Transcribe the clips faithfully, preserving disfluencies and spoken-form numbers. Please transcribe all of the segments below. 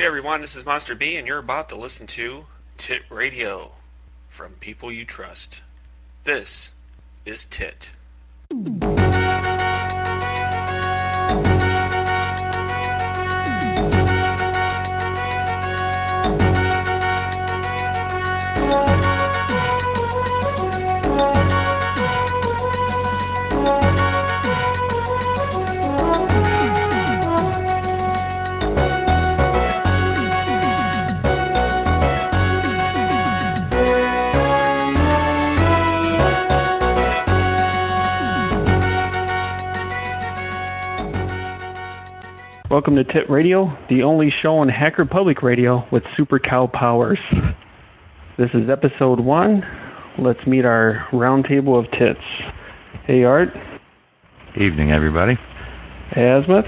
Hey everyone, this is Monster B, and you're about to listen to Tit Radio from people you trust. This is Tit. Welcome to Tit Radio, the only show on Hacker Public Radio with super cow powers. This is episode one. Let's meet our round table of tits. Hey, Art. Evening, everybody. Hey, Azimuth.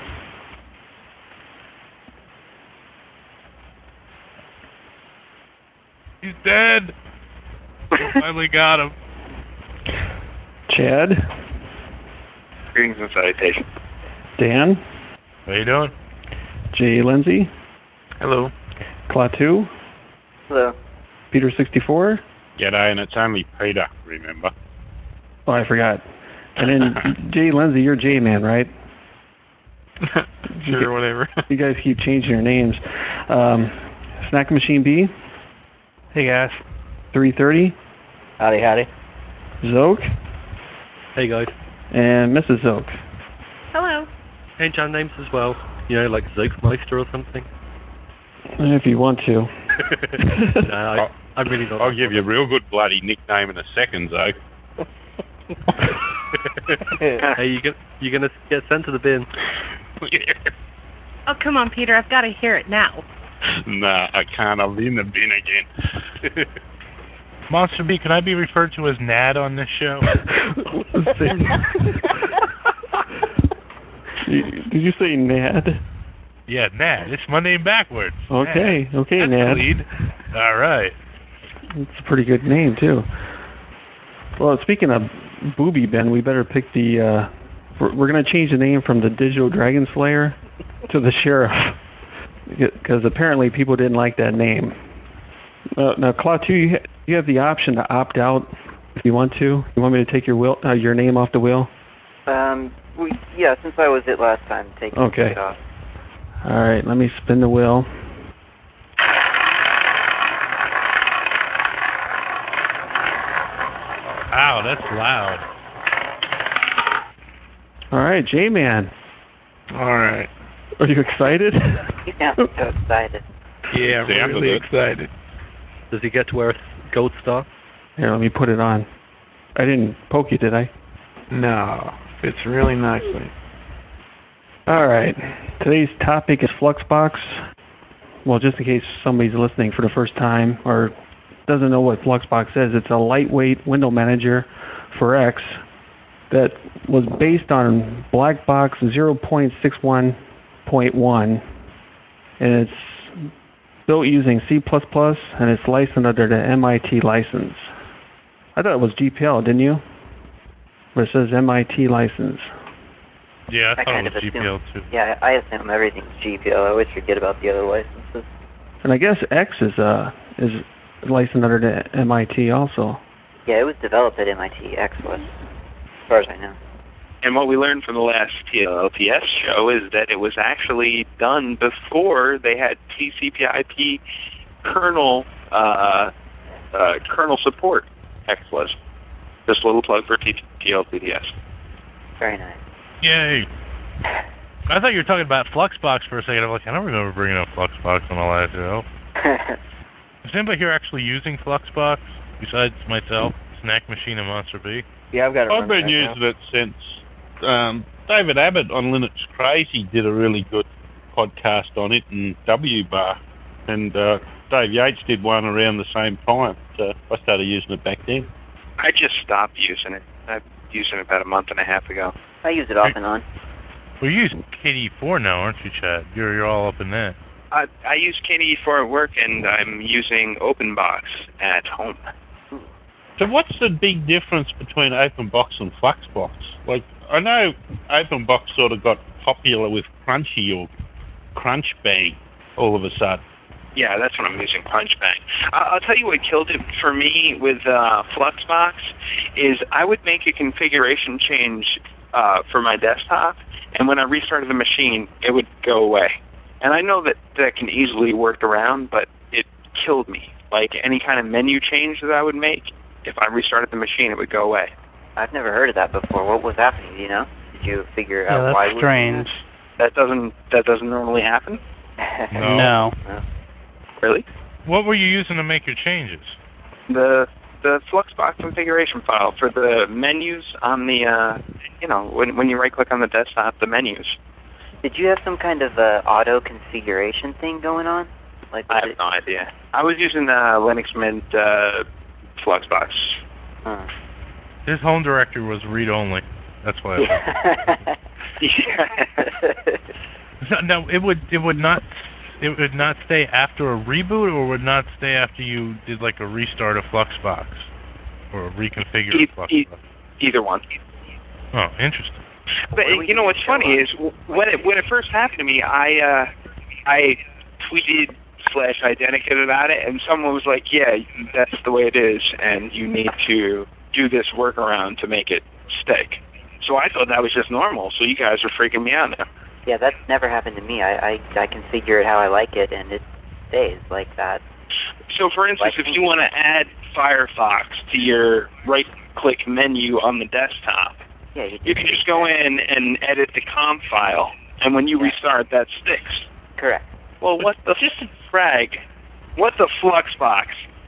He's dead. Finally got him. Chad. Greetings and salutations. Dan. How you doing? Jay Lindsay. Hello. Klaatu. Hello. Peter sixty-four. G'day, and it's only Peter, remember? Oh, I forgot. And then Jay Lindsay, you're J-Man, right? Sure, whatever. You guys keep changing your names. Um, Snack Machine B. Hey, guys. three thirty. Howdy, howdy. Zoke. Hey, guys. And Missus Zoke. Hello. Hey, John names as well. You know, like Zokemeister or something. If you want to. no, I, I'm really not. I'll give you a real good bloody nickname in a second, Zoe. Hey, you get, you're going to get sent to the bin. Oh, come on, Peter. I've got to hear it now. Nah, I can't. I'm in the bin again. Monster B, can I be referred to as Nad on this show? Did you say Nad? Yeah, Nad. It's my name backwards. Okay, Nad. okay, That's Nad. the lead. All right. It's a pretty good name, too. Well, speaking of Booby Ben, we better pick the... Uh, we're we're going to change the name from the Digital Dragon Slayer to the Sheriff. Because apparently people didn't like that name. Uh, now, Klaatu, you, ha- you have the option to opt out if you want to. You want me to take your will, uh, your name off the wheel? Um, we, yeah, since I was it last time, take Okay. it off. All right, let me spin the wheel. Wow, that's loud. All right, J-Man. All right. Are you excited? You sound so excited. Yeah, I'm Sounded really it. excited. Does he get to wear a gold star? Here, let me put it on. I didn't poke you, did I? No, fits really nicely. All right. Today's topic is Fluxbox. Well, just in case somebody's listening for the first time or doesn't know what Fluxbox is, it's a lightweight window manager for X that was based on Blackbox zero point six one point one, and it's built using C plus plus, and it's licensed under the M I T license. I thought it was G P L, didn't you? But it says M I T license. Yeah, I I thought kind it of was G P L assume- too. Yeah, I assume everything's G P L. I always forget about the other licenses. And I guess X is uh is licensed under the M I T also. Yeah, it was developed at M I T, X was, as far as I know. And what we learned from the last T L L P S show is that it was actually done before they had T C P I P kernel uh, uh, kernel support. X was. Just a little plug for T L P D S. Very nice. Yay. I thought you were talking about Fluxbox for a second. I'm like, I don't remember bringing up Fluxbox on the last show. Is anybody here actually using Fluxbox besides myself, Snack Machine, and Monster B? Yeah, I've got it. I've been right using now. it since um, David Abbott on Linux Crazy did a really good podcast on it, and W Bar, and uh, Dave Yates did one around the same time. So I started using it back then. I just stopped using it. I used it about a month and a half ago. I use it off and on. Well, you're using K D E four now, aren't you, Chad? You're, you're all up in that. I, I use K D E four at work, and I'm using OpenBox at home. So what's the big difference between OpenBox and Fluxbox? Like, I know OpenBox sort of got popular with Crunchy or Crunchbang, all of a sudden. Yeah, that's what I'm using, Punchbang. I'll, I'll tell you what killed it for me with uh, Fluxbox is I would make a configuration change uh, for my desktop, and when I restarted the machine, it would go away. And I know that that can easily work around, but it killed me. Like any kind of menu change that I would make, if I restarted the machine, it would go away. I've never heard of that before. What was happening? Do you know? Did you figure Yeah, out that's why? it was strange. That doesn't that doesn't normally happen. No. No. No. Really? What were you using to make your changes? The the Fluxbox configuration file for the menus on the uh, you know when when you right click on the desktop, the menus. Did you have some kind of uh, auto configuration thing going on? Like I was have it? no idea. I was using uh, Linux Mint uh, Fluxbox. Huh. His home directory was read-only. That's why. I Yeah. No, it would it would not it would not stay after a reboot, or would not stay after you did like a restart of Fluxbox or a reconfigure E- of Fluxbox. e- either one. Oh, interesting. But you know what's funny is when it when it first happened to me, I uh, I tweeted slash identicated about it, and someone was like, "Yeah, that's the way it is, and you need to do this workaround to make it stick." So I thought that was just normal. So you guys are freaking me out now. Yeah, that's never happened to me. I, I I configure it how I like it, and it stays like that. So, for instance, if you want to add Firefox to your right-click menu on the desktop, Yeah, you, you can just go in and edit the com file, and when you Yeah. restart, that sticks. Correct. Well, what the just frag? What the Fluxbox?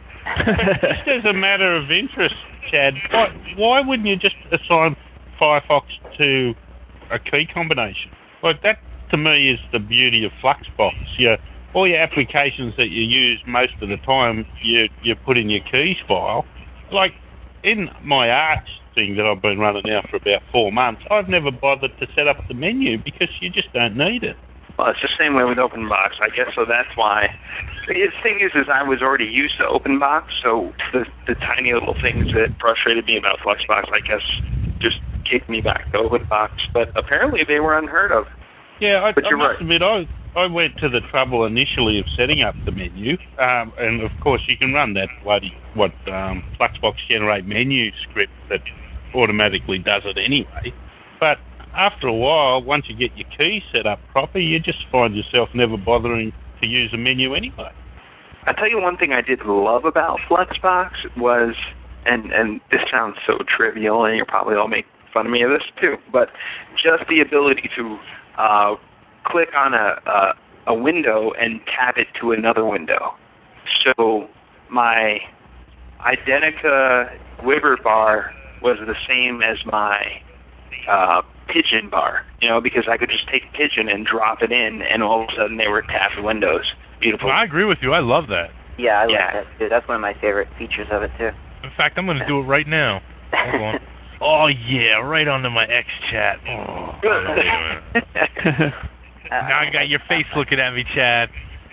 Just as a matter of interest, Chad, why, why wouldn't you just assign Firefox to a key combination? Like that, to me, is the beauty of Fluxbox. You, all your applications that you use most of the time, you you put in your keys file. Like in my Arch thing that I've been running now for about four months, I've never bothered to set up the menu because you just don't need it. Well, it's the same way with OpenBox, I guess. So that's why. The thing is, is I was already used to OpenBox, so the the tiny little things that frustrated me about Fluxbox, I guess, just kicked me back to OpenBox. But apparently, they were unheard of. Yeah, I, But I you're must right. admit, I I went to the trouble initially of setting up the menu, um, and of course you can run that bloody what um, Fluxbox generate menu script that automatically does it anyway. But after a while, once you get your keys set up proper, you just find yourself never bothering to use the menu anyway. I'll tell you one thing I did love about Fluxbox was, and, and this sounds so trivial, and you'll probably all make fun of me of this too, but just the ability to uh, click on a, a, a window and tab it to another window. So my Identica Gwibber bar was the same as my uh, Pigeon bar, you know, because I could just take Pigeon and drop it in, and all of a sudden they were tabbed windows. Beautiful. Well, I agree with you. I love that. Yeah, I like Yeah. that too. That's one of my favorite features of it too. In fact, I'm going to do it right now. Hold on. Oh yeah, right onto my X chat. Oh, wait a minute. Now I got your face looking at me, Chad.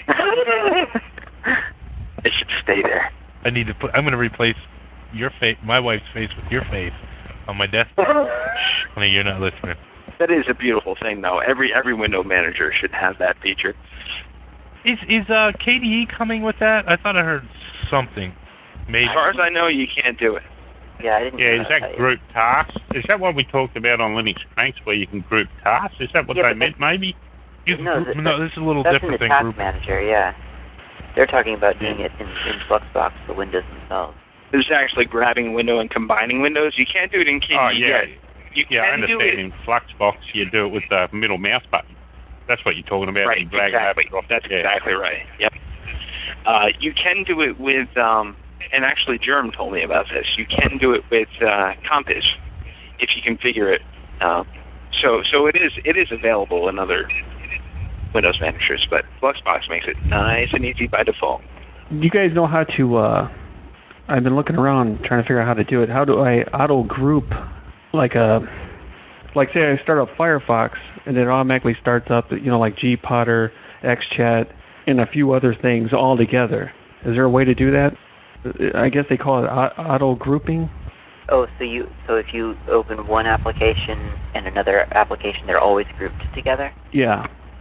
It should stay there. I need to put. I'm going to replace your face, my wife's face, with your face on my desktop. Shh, honey, you're not listening. That is a beautiful thing, though. Every every window manager should have that feature. Is is uh, K D E coming with that? I thought I heard something. Maybe. As far as I know, you can't do it. Yeah, I didn't. Yeah, know is that group tasks? Is that what we talked about on Linux Cranks, where you can group tasks? Is that what Yeah, they but meant, maybe? You can No, group, that- no, this is a little That's different in the than task group. manager. Yeah, they're talking about doing it in, in Fluxbox, the windows themselves. There's actually grabbing a window and combining windows. You can't do it in K D E Oh, yeah. yet. You Yeah, I can do understand. it. In Fluxbox, you do it with the middle mouse button. That's what you're talking about. Right, You drag exactly. it off. That's yeah. exactly right. Yep. Uh, you can do it with, um, and actually Germ told me about this. You can do it with uh, Compass if you configure it. Uh, so so it is it is available in other Windows managers, but Fluxbox makes it nice and easy by default. You guys know how to, uh, I've been looking around trying to figure out how to do it. How do I auto group, like a, like say I start up Firefox and it automatically starts up, you know, like Gpotter, XChat, and a few other things all together. Is there a way to do that? I guess they call it auto grouping. Oh, so you so if you open one application and another application, they're always grouped together? Yeah.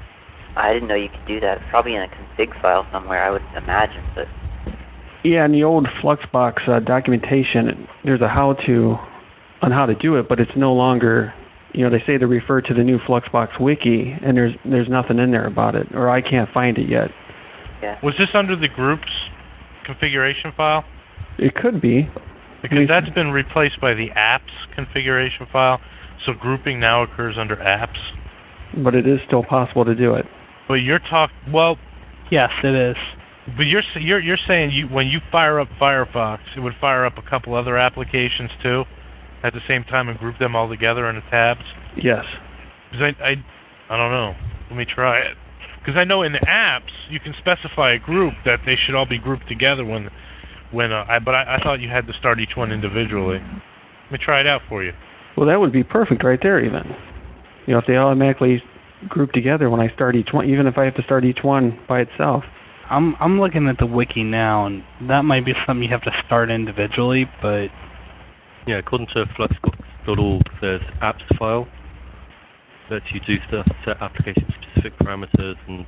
I didn't know you could do that. It's probably in a config file somewhere, I would imagine, but... Yeah, in the old Fluxbox uh, documentation, there's a how-to on how to do it, but it's no longer, you know, they say to refer to the new Fluxbox wiki, and there's there's nothing in there about it, or I can't find it yet. Yeah. Was this under the group's configuration file? It could be. Because that's been replaced by the apps configuration file, so grouping now occurs under apps. But it is still possible to do it. But you're talk well. Yes, it is. But you're you're you're saying you when you fire up Firefox, it would fire up a couple other applications too, at the same time and group them all together in the tabs. Yes. Because I I I don't know. Let me try it. Because I know in the apps you can specify a group that they should all be grouped together when when uh, I but I, I thought you had to start each one individually. Let me try it out for you. Well, that would be perfect right there even. You know, if they automatically group together when I start each one, even if I have to start each one by itself. I'm I'm looking at the wiki now, and that might be something you have to start individually, but... Yeah, according to fluxbox dot org, there's apps file that you do stuff, set application-specific parameters, and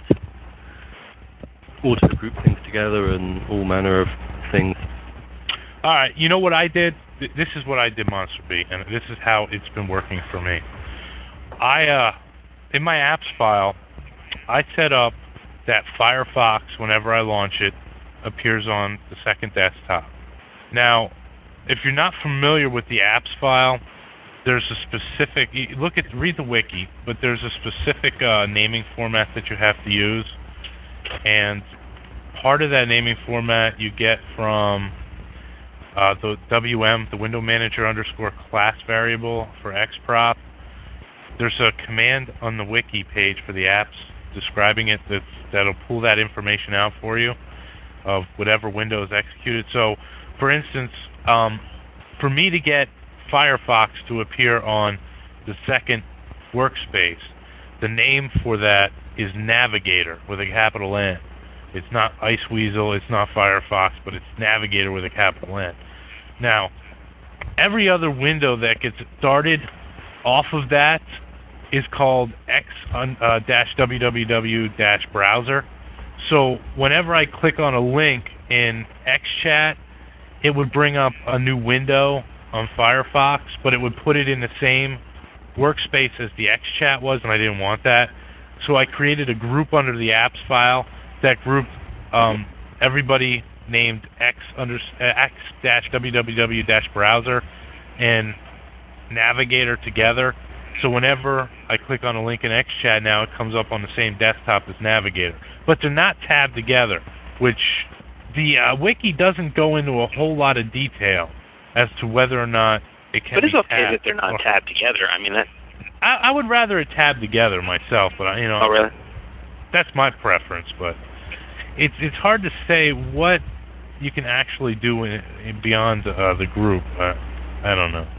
auto-group things together, and all manner of things. All right, you know what I did? This is what I did, Monster B, and this is how it's been working for me. I, uh, in my apps file, I set up that Firefox, whenever I launch it, appears on the second desktop. Now, if you're not familiar with the apps file, there's a specific, look at, read the wiki, but there's a specific uh, naming format that you have to use, and part of that naming format you get from uh, the W M, the window manager underscore class variable for Xprop. There's a command on the wiki page for the apps describing it that's, that'll pull that information out for you of whatever window is executed. So, for instance, um, for me to get Firefox to appear on the second workspace, the name for that is Navigator with a capital N. It's not Iceweasel, it's not Firefox, but it's Navigator with a capital N. Now, every other window that gets started off of that is called X uh, dash www dash browser. So whenever I click on a link in XChat, it would bring up a new window on Firefox, but it would put it in the same workspace as the XChat was, and I didn't want that. So I created a group under the apps file that grouped um, everybody named X under uh, X dash www dash browser and Navigator together. So whenever I click on a link in XChat now, it comes up on the same desktop as Navigator. But they're not tabbed together, which the uh, wiki doesn't go into a whole lot of detail as to whether or not it can But it's be okay tabbed. that they're not tabbed together. I mean, that... I, I would rather it tabbed together myself, but I, you know... Oh, really? That's my preference, but it's it's hard to say what you can actually do in, in beyond uh, the group. Uh, I don't know.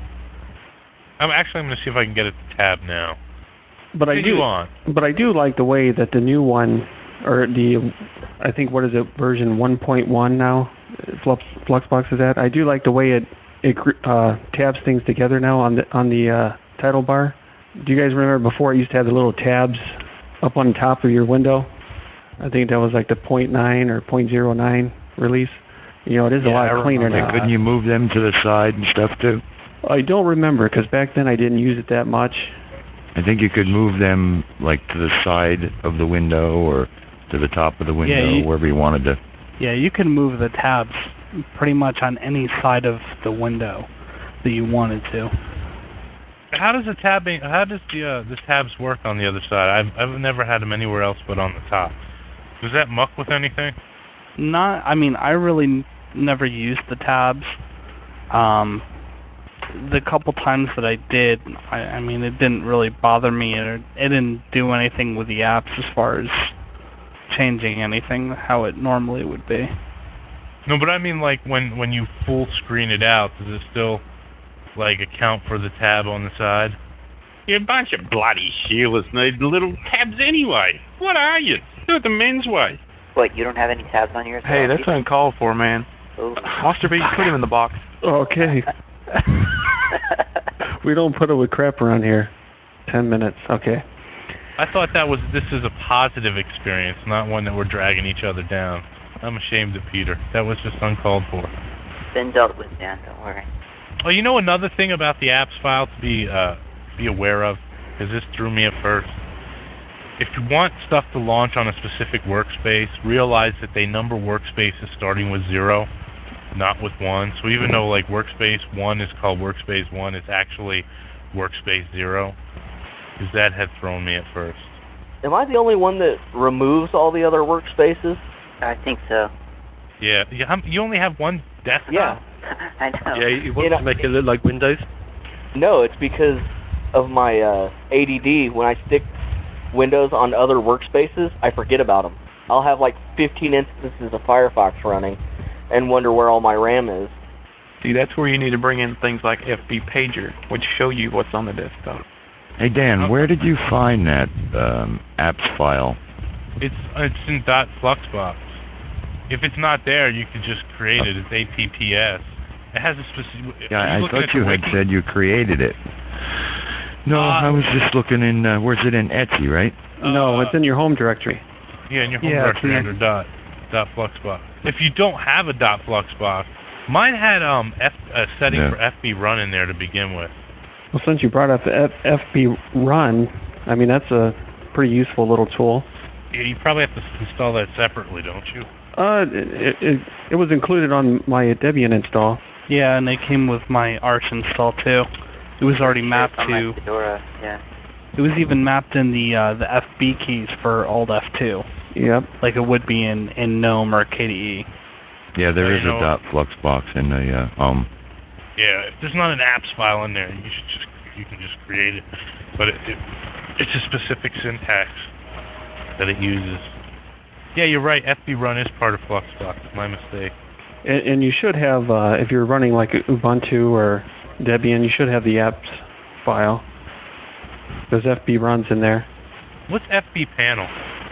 I'm actually I'm going to see if I can get it to tab now. But I do, on. but I do like the way that the new one, or the, I think what is it, version one point one now, Flux, Fluxbox is at. I do like the way it it uh, tabs things together now on the on the uh, title bar. Do you guys remember before it used to have the little tabs up on top of your window? I think that was like the point nine or point zero nine release. You know, it is Yeah, a lot I cleaner remember. now. Couldn't you move them to the side and stuff too? I don't remember, because back then I didn't use it that much. I think you could move them like to the side of the window or to the top of the window, Yeah, you- wherever you wanted to. Yeah, you can move the tabs pretty much on any side of the window that you wanted to. How does the tabbing? How does the uh, the tabs work on the other side? I've I've never had them anywhere else but on the top. Does that muck with anything? Not, I mean, I really n- never used the tabs. Um, the couple times that I did, I, I mean, it didn't really bother me, or it didn't do anything with the apps as far as changing anything how it normally would be. No, but I mean like when when you full screen it out, does it still like account for the tab on the side? You bunch of bloody Sheilas need little tabs anyway. What are you? Do it the men's way. What, you don't have any tabs on yours? Hey, that's uncalled for, man. Ooh. Monster B, put him in the box. Okay. We don't put it with crap around here. Ten minutes, okay. I thought that was this is a positive experience, not one that we're dragging each other down. I'm ashamed of Peter. That was just uncalled for. Been dealt with, Dan. Don't worry. Oh, you know another thing about the apps file to be uh, be aware of, because this threw me at first. If you want stuff to launch on a specific workspace, realize that they number workspaces starting with zero, not with one. So even though like workspace one is called workspace one, it's actually workspace zero. Because that had thrown me at first. Am I the only one that removes all the other workspaces? I think so. Yeah, you, have, you only have one desktop? Yeah. I know. Yeah, you want You know- to make it look like Windows? No, it's because of my uh, A D D. When I stick Windows on other workspaces, I forget about them. I'll have like fifteen instances of Firefox running and wonder where all my RAM is. See, that's where you need to bring in things like F B Pager, which show you what's on the desktop. Hey Dan, where did you find that um, apps file? It's it's in .fluxbox. If it's not there, you can just create it. It's A P P S. It has a specific. Yeah, are I you looking thought at you the had wiki? said you created it. No, Uh, I was just looking in. Uh, where's it in Etsy, right? No, Uh, it's in your home directory. Yeah, in your home Yeah, it's directory in under dot dot fluxbox. If you don't have a dot fluxbox, mine had um F, a setting Yeah. for F B run in there to begin with. Well, since you brought up the F- FB Run, I mean, that's a pretty useful little tool. Yeah, you probably have to s- install that separately, don't you? Uh, it, it, it was included on my Debian install. Yeah, and it came with my Arch install too. It was already mapped on my to. Fedora, yeah. It was even mapped in the uh, the F B keys for Alt F two. Yep. Like it would be in in GNOME or K D E. Yeah, there Oh, is you a know- dot flux box in the uh, home. Yeah, if there's not an apps file in there, you should just you can just create it. But it, it it's a specific syntax that it uses. Yeah, you're right. F B run is part of Fluxbox. My mistake. And, and you should have, uh, if you're running like Ubuntu or Debian, you should have the apps file. There's F B runs in there. What's F B panel?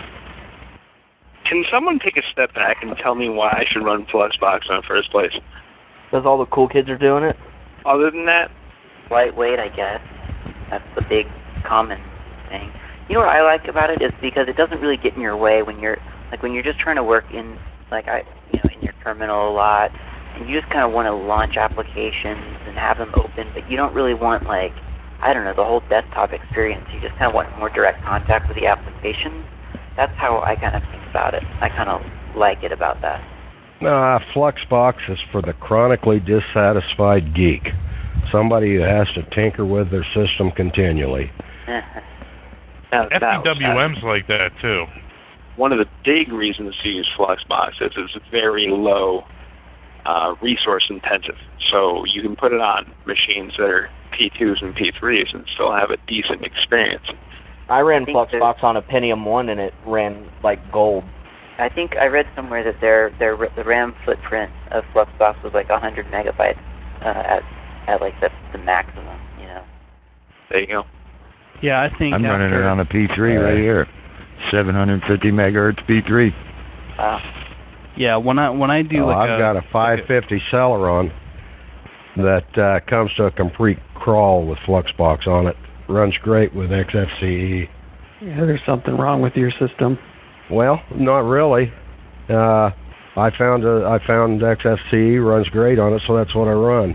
Can someone take a step back and tell me why I should run Fluxbox in the first place? Because all the cool kids are doing it. Other than that, Lightweight, I guess. That's the big common thing. You know what I like about it is because it doesn't really get in your way when you're like when you're just trying to work in like I you know in your terminal a lot, and you just kind of want to launch applications and have them open, but you don't really want like I don't know the whole desktop experience. You just kind of want more direct contact with the applications. That's how I kind of think about it. I kind of like it about that. Uh, Fluxbox is for the chronically dissatisfied geek. Somebody who has to tinker with their system continually. now, F that B was W M's like that too. one of the big reasons to use Fluxbox is it's very low uh, resource intensive. So you can put it on machines that are P twos and P threes and still have a decent experience. I ran I think Fluxbox on a Pentium one and it ran like gold. I think I read somewhere that their their the RAM footprint of Fluxbox was like one hundred megabytes uh, at at like the the maximum, you know. There you go. Yeah, I think I'm running after, it on a P three right here, seven hundred fifty megahertz P three. Wow. Yeah, when I when I do Oh, like I've a, got a five fifty Celeron that uh, comes to a complete crawl with Fluxbox on it. Runs great with X F C E. Yeah, there's something wrong with your system. Well, not really. Uh, I found a, I found X F C E runs great on it, so that's what I run.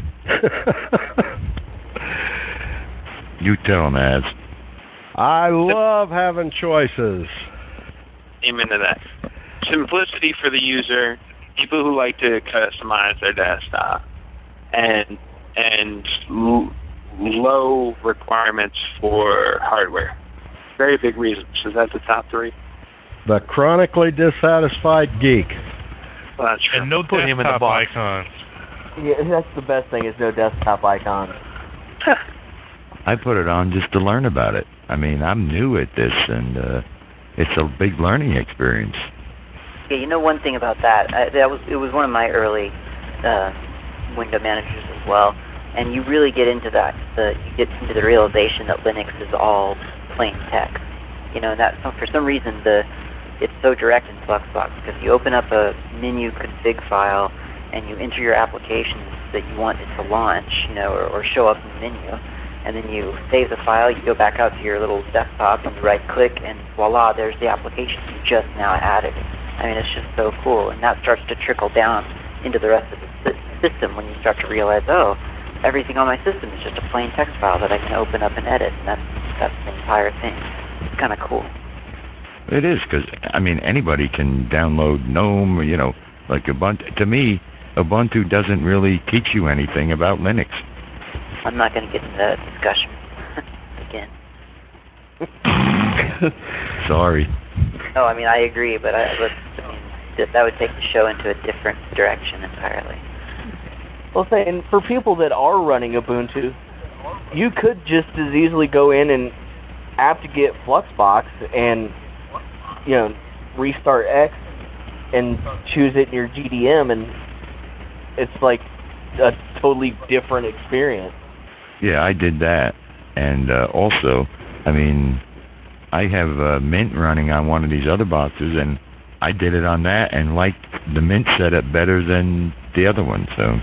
You tell them, Az. I love having choices. Amen to that. Simplicity for the user, people who like to customize their desktop, and and l- low requirements for hardware. Very big reasons. Is that the top three? The chronically dissatisfied geek. Well, that's true. And no Put him in the desktop box. icons. Yeah, that's the best thing is no desktop icons. I put it on just to learn about it. I mean, I'm new at this, and uh, it's a big learning experience. Yeah, you know one thing about that, uh, that was it was one of my early uh, window managers as well, and you really get into that. The you get into the realization that Linux is all plain text. You know, and that for some reason the it's so direct in Fluxbox because you open up a menu config file and you enter your applications that you want it to launch, you know, or, or show up in the menu, and then you save the file, you go back out to your little desktop, and you right-click, and voila, there's the application you just now added. I mean, it's just so cool, and that starts to trickle down into the rest of the sy- system when you start to realize, oh, everything on my system is just a plain text file that I can open up and edit, and that's, that's the entire thing. It's kind of cool. It is, because, I mean, anybody can download GNOME, you know, like Ubuntu. To me, Ubuntu doesn't really teach you anything about Linux. I'm not going to get into that discussion again. Sorry. No, I mean, I agree, but I, but, I mean, that, that would take the show into a different direction entirely. Well, say, and for people that are running Ubuntu, you could just as easily go in and apt-get Fluxbox and, you know, restart X and choose it in your G D M, and it's like a totally different experience. Yeah, I did that. And uh, also, I mean, I have uh, Mint running on one of these other boxes, and I did it on that and liked the Mint setup better than the other one, so...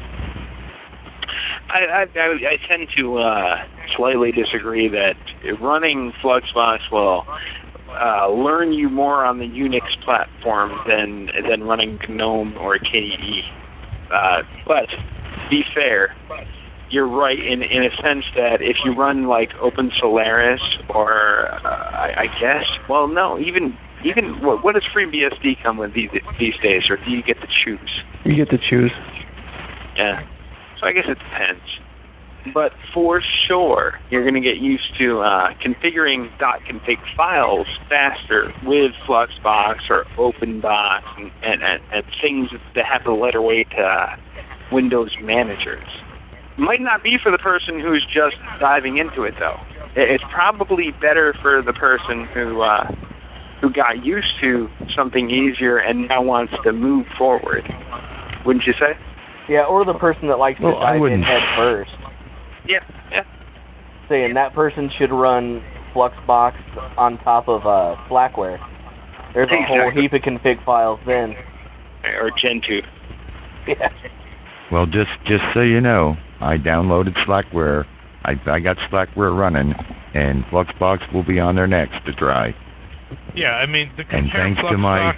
I, I, I, I tend to uh, slightly disagree that running Fluxbox will uh, learn you more on the Unix platform than than running GNOME or K D E. Uh, but to be fair, you're right in in a sense that if you run like Open Solaris or uh, I, I guess, well, no, even even what what does FreeBSD come with these these days, or do you get to choose? You get to choose. Yeah. So I guess it depends. But for sure, you're going to get used to uh, configuring .config files faster with Fluxbox or OpenBox and, and, and, and things that have the lighter weight uh, Windows managers. Might not be for the person who's just diving into it, though. It's probably better for the person who uh, who got used to something easier and now wants to move forward. Wouldn't you say? Yeah, or the person that likes well, to dive in head first. Yeah, yeah. Saying that person should run Fluxbox on top of uh, Slackware. There's a exactly. whole heap of config files then. Or Gentoo. Yeah. Well, just just so you know, I downloaded Slackware. I I got Slackware running, and Fluxbox will be on there next to try. Yeah, I mean, the and compare thanks Fluxbox... to my...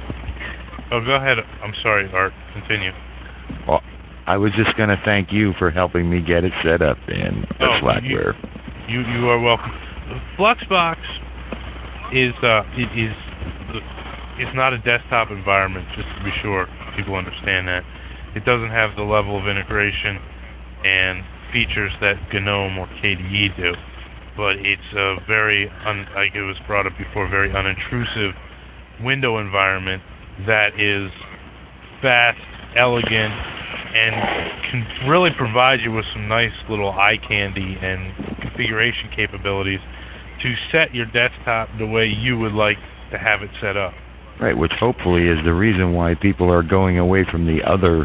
Oh, go ahead. I'm sorry, Art. Continue. Well, I was just going to thank you for helping me get it set up in the oh, Slackware. You, you you are welcome. Fluxbox is uh is is not a desktop environment, just to be sure people understand that. It doesn't have the level of integration and features that GNOME or K D E do, but it's a very un, like it was brought up before, very unintrusive window environment that is fast, elegant, and can really provide you with some nice little eye candy and configuration capabilities to set your desktop the way you would like to have it set up. Right, which hopefully is the reason why people are going away from the other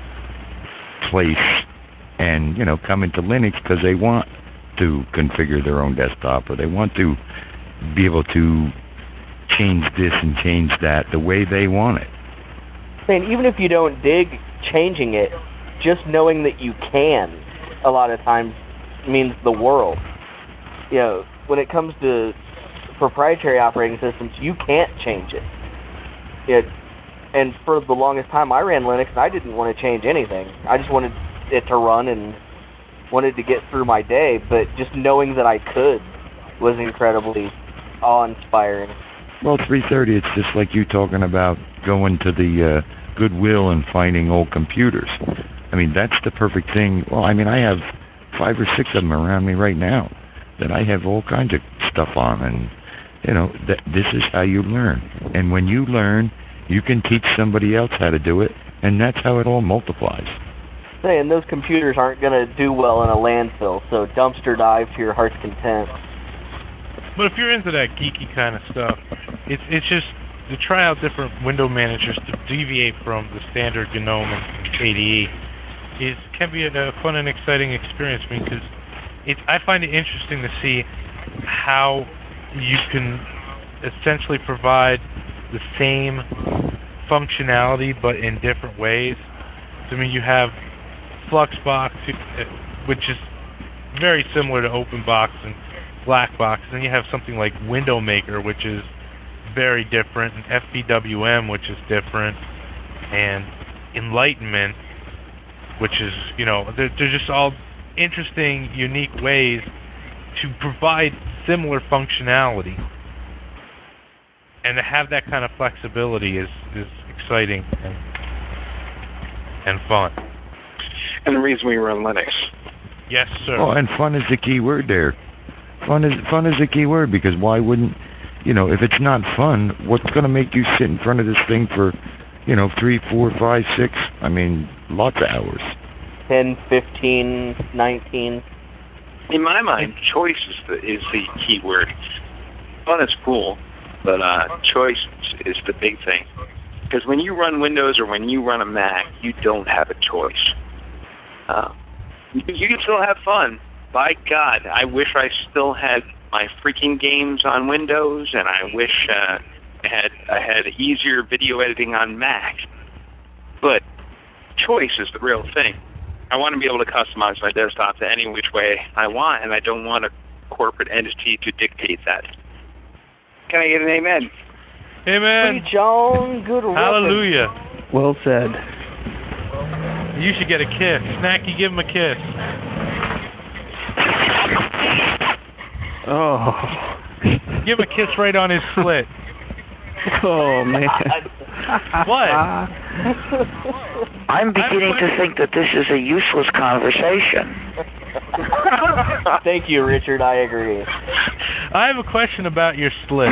place and, you know, coming to Linux, because they want to configure their own desktop, or they want to be able to change this and change that the way they want it. And even if you don't dig changing it, just knowing that you can a lot of times means the world. You know, when it comes to proprietary operating systems, you can't change it. It and for the longest time I ran Linux and I didn't want to change anything. I just wanted it to run and wanted to get through my day, but just knowing that I could was incredibly awe-inspiring. Well, three thirty, it's just like you talking about going to the uh, Goodwill and finding old computers. I mean, that's the perfect thing. Well, I mean, I have five or six of them around me right now that I have all kinds of stuff on, and, you know, that this is how you learn. And when you learn, you can teach somebody else how to do it, and that's how it all multiplies. And those computers aren't going to do well in a landfill, so dumpster dive to your heart's content. But if you're into that geeky kind of stuff, it's it's just to try out different window managers to deviate from the standard GNOME and K D E is can be a, a fun and exciting experience, because it I find it interesting to see how you can essentially provide the same functionality but in different ways. I mean, you have Fluxbox, which is very similar to OpenBox and Blackbox. Then you have something like Window Maker, which is very different, and F B W M, which is different, and Enlightenment, which is, you know, they're, they're just all interesting, unique ways to provide similar functionality. And to have that kind of flexibility is, is exciting and, and fun. And the reason we run Linux. Yes, sir. Oh, and fun is the key word there. Fun is fun is the key word, because why wouldn't, you know, if it's not fun, what's going to make you sit in front of this thing for, you know, three, four, five, six, I mean, lots of hours. ten, fifteen, nineteen. In my mind, choice is the is the key word. Fun is cool, but uh, choice is the big thing. Because when you run Windows or when you run a Mac, you don't have a choice. Uh, you, you can still have fun. By God, I wish I still had my freaking games on Windows, and I wish uh, I had I had easier video editing on Mac. But choice is the real thing. I want to be able to customize my desktop to any which way I want, and I don't want a corporate entity to dictate that. Can I get an amen? Amen. Preach on, good Hallelujah. Well said. You should get a kiss. Snacky, give him a kiss. Oh. Give him a kiss right on his slit. Oh, man. What? I'm beginning to think that this is a useless conversation. Thank you, Richard. I agree. I have a question about your slit.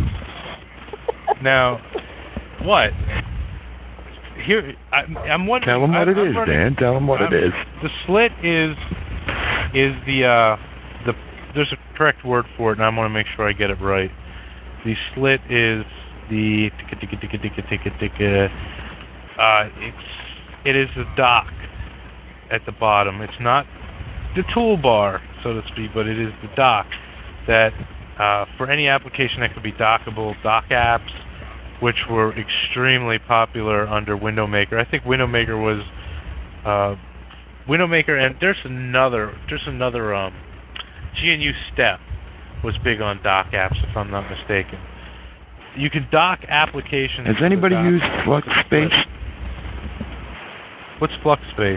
Now, what? Here, I, I'm wondering. Tell them what I, it I'm is, running, Dan. Tell them what I'm, it is. The slit is is the uh, the. There's a correct word for it, and I want to make sure I get it right. The slit is the uh, it's it is the dock at the bottom. It's not the toolbar, so to speak, but it is the dock that uh, for any application that could be dockable, dock apps, which were extremely popular under Window Maker. I think Window Maker was uh, Window Maker, and there's another there's another um, G N U Step was big on dock apps, if I'm not mistaken. You can dock applications. Has anybody used FluxSpace? What's FluxSpace?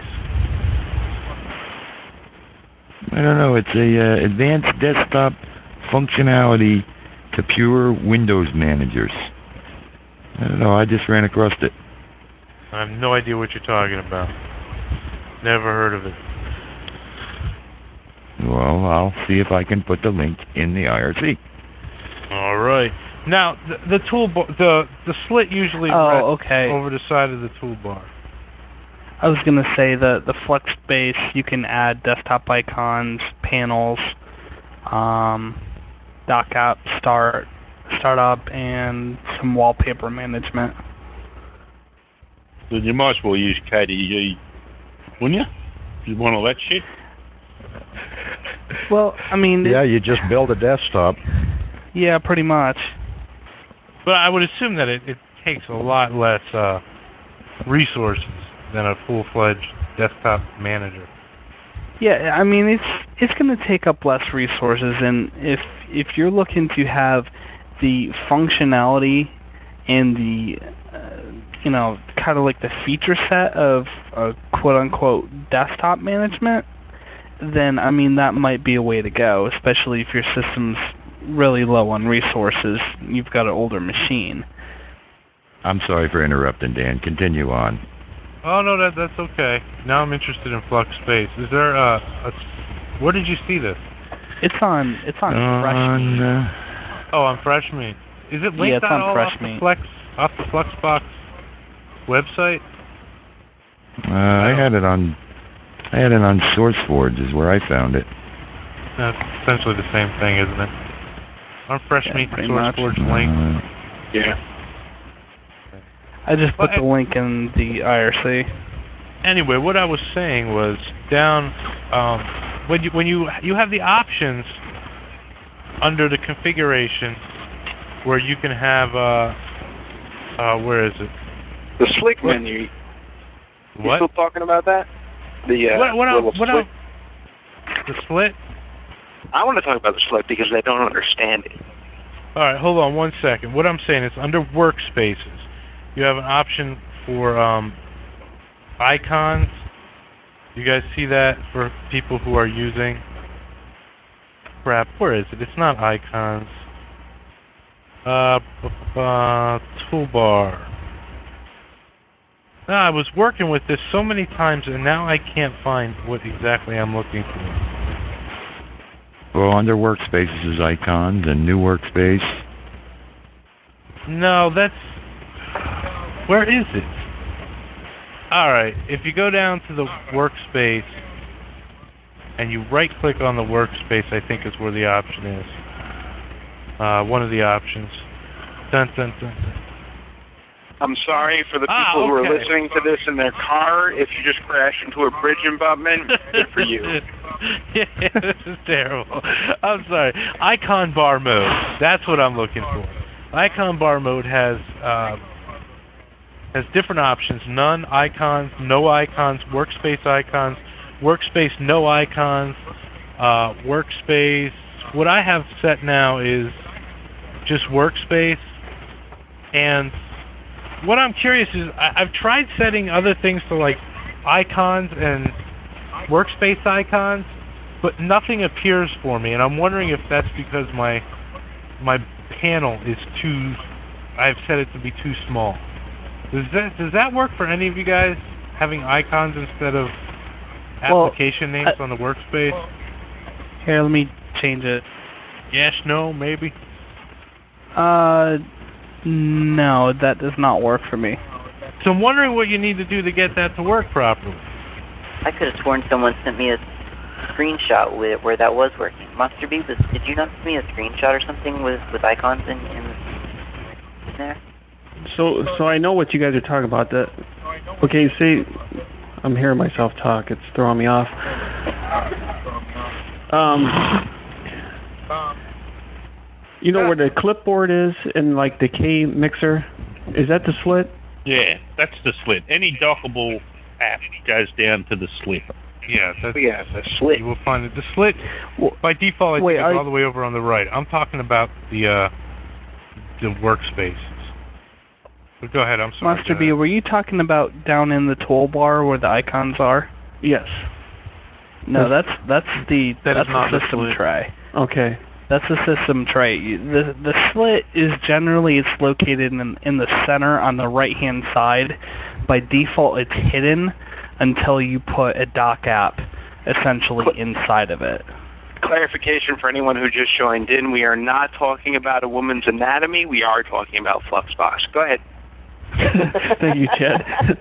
I don't know. It's a uh, advanced desktop functionality to pure Windows managers. I don't know. I just ran across it. I have no idea what you're talking about. Never heard of it. Well, I'll see if I can put the link in the I R C. All right. Now, the, the toolbar, the the slit usually Oh, rests okay. over the side of the toolbar. I was gonna say that the FluxSpace, you can add desktop icons, panels, um, dock app, start, startup, and some wallpaper management. Then you might as well use K D E, wouldn't you? If you want all that shit. Well, I mean, Yeah, it, you just build a desktop. yeah, pretty much. But I would assume that it, it takes a lot less uh, resources than a full-fledged desktop manager. Yeah, I mean, it's it's going to take up less resources, and if if you're looking to have the functionality and the uh, you know, kind of like the feature set of uh, quote-unquote desktop management, then I mean that might be a way to go, especially if your system's really low on resources. You've got an older machine. I'm sorry for interrupting, Dan. Continue on. Oh no, that that's okay. Now I'm interested in FluxSpace. Is there a, a where did you see this? It's on it's on on FreshMe. uh, Oh, on FreshMe. Is it linked Yeah, it's out on all off FreshMe. the Flex off the Fluxbox website? uh, I had it on. I had it on SourceForge is where I found it. That's essentially the same thing, isn't it? Aren't FreshMe Yeah, and pretty much. SourceForge linked? Uh, Yeah. I just put Well, the link in the I R C. Anyway, what I was saying was down um, when you when you you have the options under the configuration where you can have uh uh where is it? The Slick menu. You What? still talking about that? The uh, What, what, I, little what, Slick. I, the slit? I want to talk about the slit because I don't understand it. All right, hold on one second. What I'm saying is under workspaces, you have an option for um, icons. You guys see that for people who are using? Crap, where is it? It's not icons. Uh, uh, toolbar. No, I was working with this so many times, and now I can't find what exactly I'm looking for. Well, under workspaces is icons and new workspace. No, that's... Where is it? Alright, if you go down to the workspace and you right-click on the workspace, I think is where the option is. Uh, one of the options. Dun, dun, dun, dun. I'm sorry for the people Ah, who are okay. listening to this in their car. If you just crash into a bridge embankment, good for you. Yeah, this is terrible. I'm sorry. Icon bar mode. That's what I'm looking for. Icon bar mode has uh, has different options. None, icons, no icons, workspace icons, workspace no icons, uh, workspace. What I have set now is just workspace. And what I'm curious is I, I've tried setting other things to like icons and workspace icons, but nothing appears for me, and I'm wondering if that's because my my panel is too. I've set it to be too small. Does that does that work for any of you guys? Having icons instead of application well, names I, on the workspace? Here, let me change it. Yes, no, maybe. Uh, no, that does not work for me. So I'm wondering what you need to do to get that to work properly. I could have sworn someone sent me a screenshot with where that was working. Monster B, was, did you not send me a screenshot or something with, with icons in, in, in there? So, so I know what you guys are talking about. That okay? See, I'm hearing myself talk. It's throwing me off. Um, you know where the clipboard is in like the K mixer? Is that the slit? Yeah, that's the slit. Any dockable app goes down to the slit. Yeah, that's, yeah, the slit. You will find it. The slit, by default, I wait, think it's I- all the way over on the right. I'm talking about the uh, the workspaces. But go ahead, I'm sorry. Monster go B, ahead. were you talking about down in the toolbar where the icons are? Yes. No, that's that's the That that's is not the the system slit. tray. Okay. That's the system tray. You- The the slit is generally it's located in in the center on the right hand side. By default, it's hidden until you put a dock app essentially inside of it. Clarification for anyone who just joined in: we are not talking about a woman's anatomy. We are talking about Fluxbox. Go ahead. Thank you, Chad.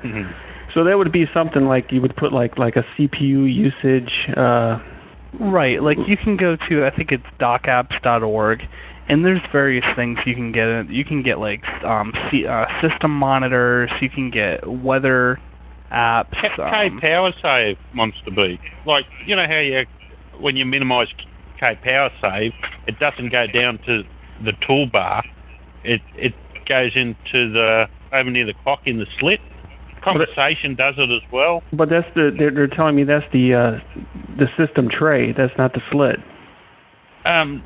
So that would be something like you would put like like a C P U usage. Uh, Right, like you can go to I think it's dock apps dot org, and there's various things you can get. You can get like um, C, uh, system monitors. You can get weather apps. K Um, Power Save, Monster B. Like, you know how you, when you minimise K Power Save, it doesn't go down to the toolbar. It it goes into the over near the clock in the slit. Conversation does it as well. but that's the they're, they're telling me that's the uh, the system tray. That's not the slit. Um,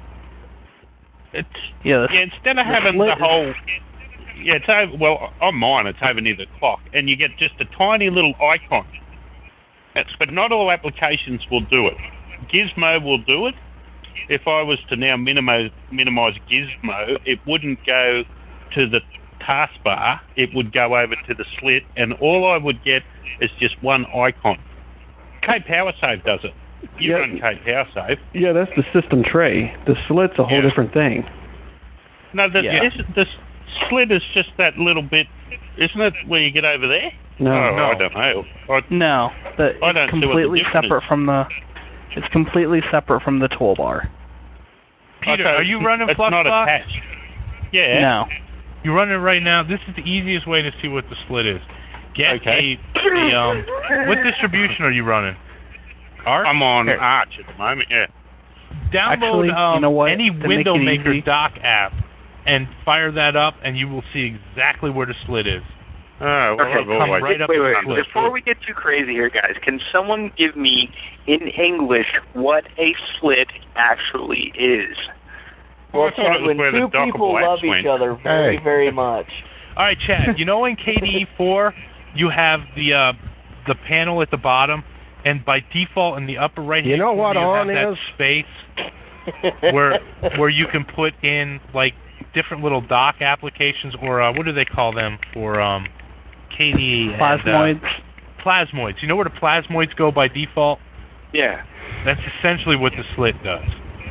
it's yeah, yeah. Instead of the having slit the is- whole, yeah, it's over. Well, on mine, it's over near the clock, and you get just a tiny little icon. It's, but not all applications will do it. Gizmo will do it. If I was to now minimize minimize Gizmo, it wouldn't go to the taskbar. It would go over to the slit, and all I would get is just one icon. K Power Save does it. You Yeah. run K Power Save. Yeah, that's the system tray. The slit's a whole Yeah. different thing. No, the, Yeah. this, the slit is just that little bit, isn't it, where you get over there? No, oh, no. I don't know. I, no, the, I don't it's see what the completely difference separate is. from the. It's completely separate from the toolbar. Peter, Okay, are you running it's not Fluxbox? attached. Yeah. No. You run it right now. This is the easiest way to see what the split is. Get Okay. a, a um. What distribution are you running? Arch. I'm on Here. Arch at the moment, yeah. Download Actually, you um, know what? any To make window it maker easy- dock app and fire that up, and you will see exactly where the slit is. All right, well, Okay, I've always- wait, wait, wait. Before we get too crazy here, guys, can someone give me in English what a slit actually is? Well, I thought it Chad, was when where the two people dockable love X each went. other very, Hey. very much. All right, Chad. You know in K D E four you have the uh, the panel at the bottom, and by default in the upper right hand You know what corner you have on that is? space where where you can put in like different little dock applications, or uh, what do they call them for um, K D E? and, uh, Plasmoids. Plasmoids. You know where the plasmoids go by default? Yeah, That's essentially what the slit does.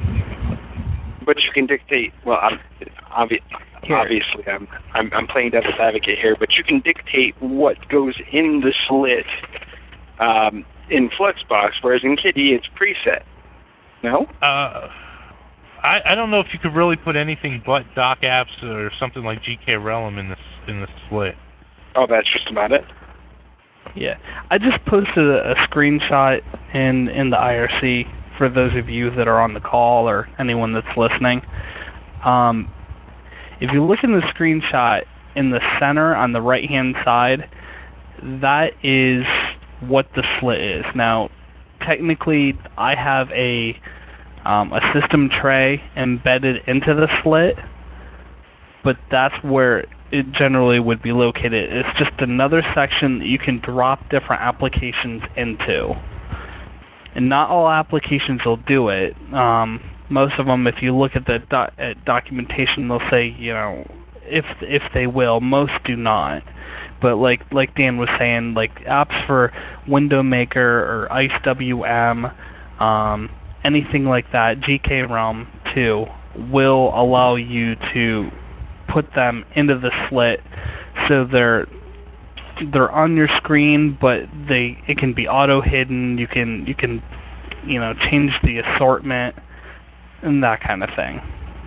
but you can dictate. Well, I'm, obvi- obviously, I'm, I'm I'm playing devil's advocate here, but you can dictate what goes in the slit um, in Fluxbox, whereas in K D E it's preset. No. Uh, I I don't know if you could really put anything but dock apps or something like G K Realm in this in the slit. Oh, that's just about it. Yeah, I just posted a, a screenshot in in the I R C for those of you that are on the call or anyone that's listening. Um, if you look in the screenshot in the center on the right hand side, that is what the slit is. Now, technically, I have a um, a system tray embedded into the slit, but that's where it generally would be located. It's just another section that you can drop different applications into. And not all applications will do it. Um, most of them, if you look at the do- at documentation, they'll say, you know, if if they will. Most do not. But like like Dan was saying, like apps for Window Maker or Ice W M, um, anything like that, G K Realm too, will allow you to put them into the slit so they're they're on your screen, but they it can be auto hidden. You can you can you know change the assortment and that kind of thing.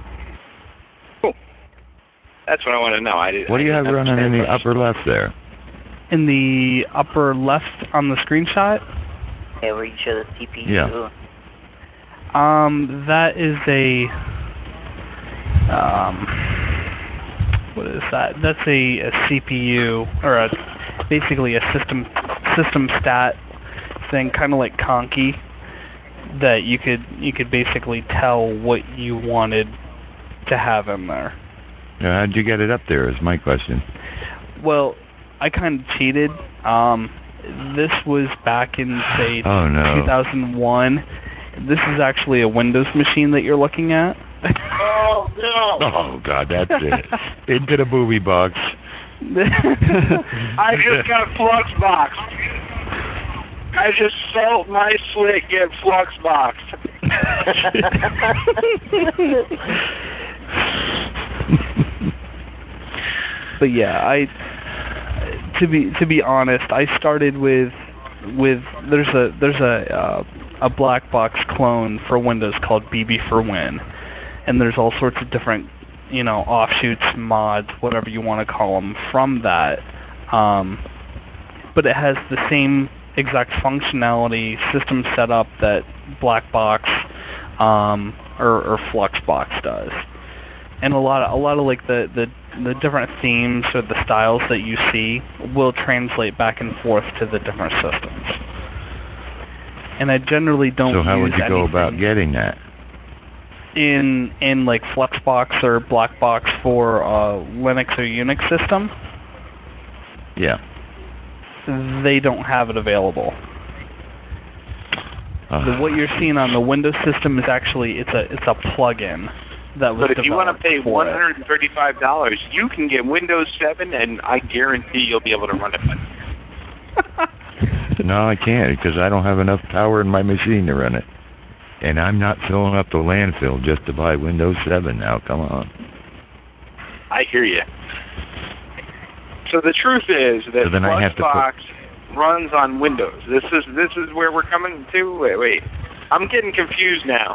Cool. That's what I want to know. I did. What do you I have didn't running in understand the upper left there? In the upper left on the screenshot, Yeah, where you show the C P U. Yeah. um, that is a um, what is that? That's a, a C P U or a basically a system system stat thing, kind of like Conky, that you could you could basically tell what you wanted to have in there. Now, how'd you get it up there is my question. Well, I kind of cheated. Um, this was back in say Oh, no. two thousand one. This is actually a Windows machine that you're looking at. Oh no! Oh, God, that's it. Into the booby box. I just got Fluxbox. I just sold my slit, get Fluxbox. But yeah, I to be to be honest, I started with with there's a there's a uh, a black box clone for Windows called B B for Win, and there's all sorts of different you know offshoots, mods, whatever you want to call them from that. Um, but it has the same exact functionality, system setup that Blackbox um, or, or Fluxbox does, and a lot of a lot of like the, the the different themes or the styles that you see will translate back and forth to the different systems. And I generally don't. So how use would you go anything about getting that? in in like Fluxbox or Blackbox for uh, Linux or Unix system? Yeah. They don't have it available. Uh, The, what you're seeing on the Windows system is actually it's a it's a plugin that was But if you want to developed pay for one it. hundred and thirty-five dollars, you can get Windows seven, and I guarantee you'll be able to run it. No, I can't because I don't have enough power in my machine to run it. And I'm not filling up the landfill just to buy Windows seven now. Come on. I hear you. So the truth is that So then I have to Fluxbox runs on Windows. This is this is where we're coming to. Wait, wait. I'm getting confused now.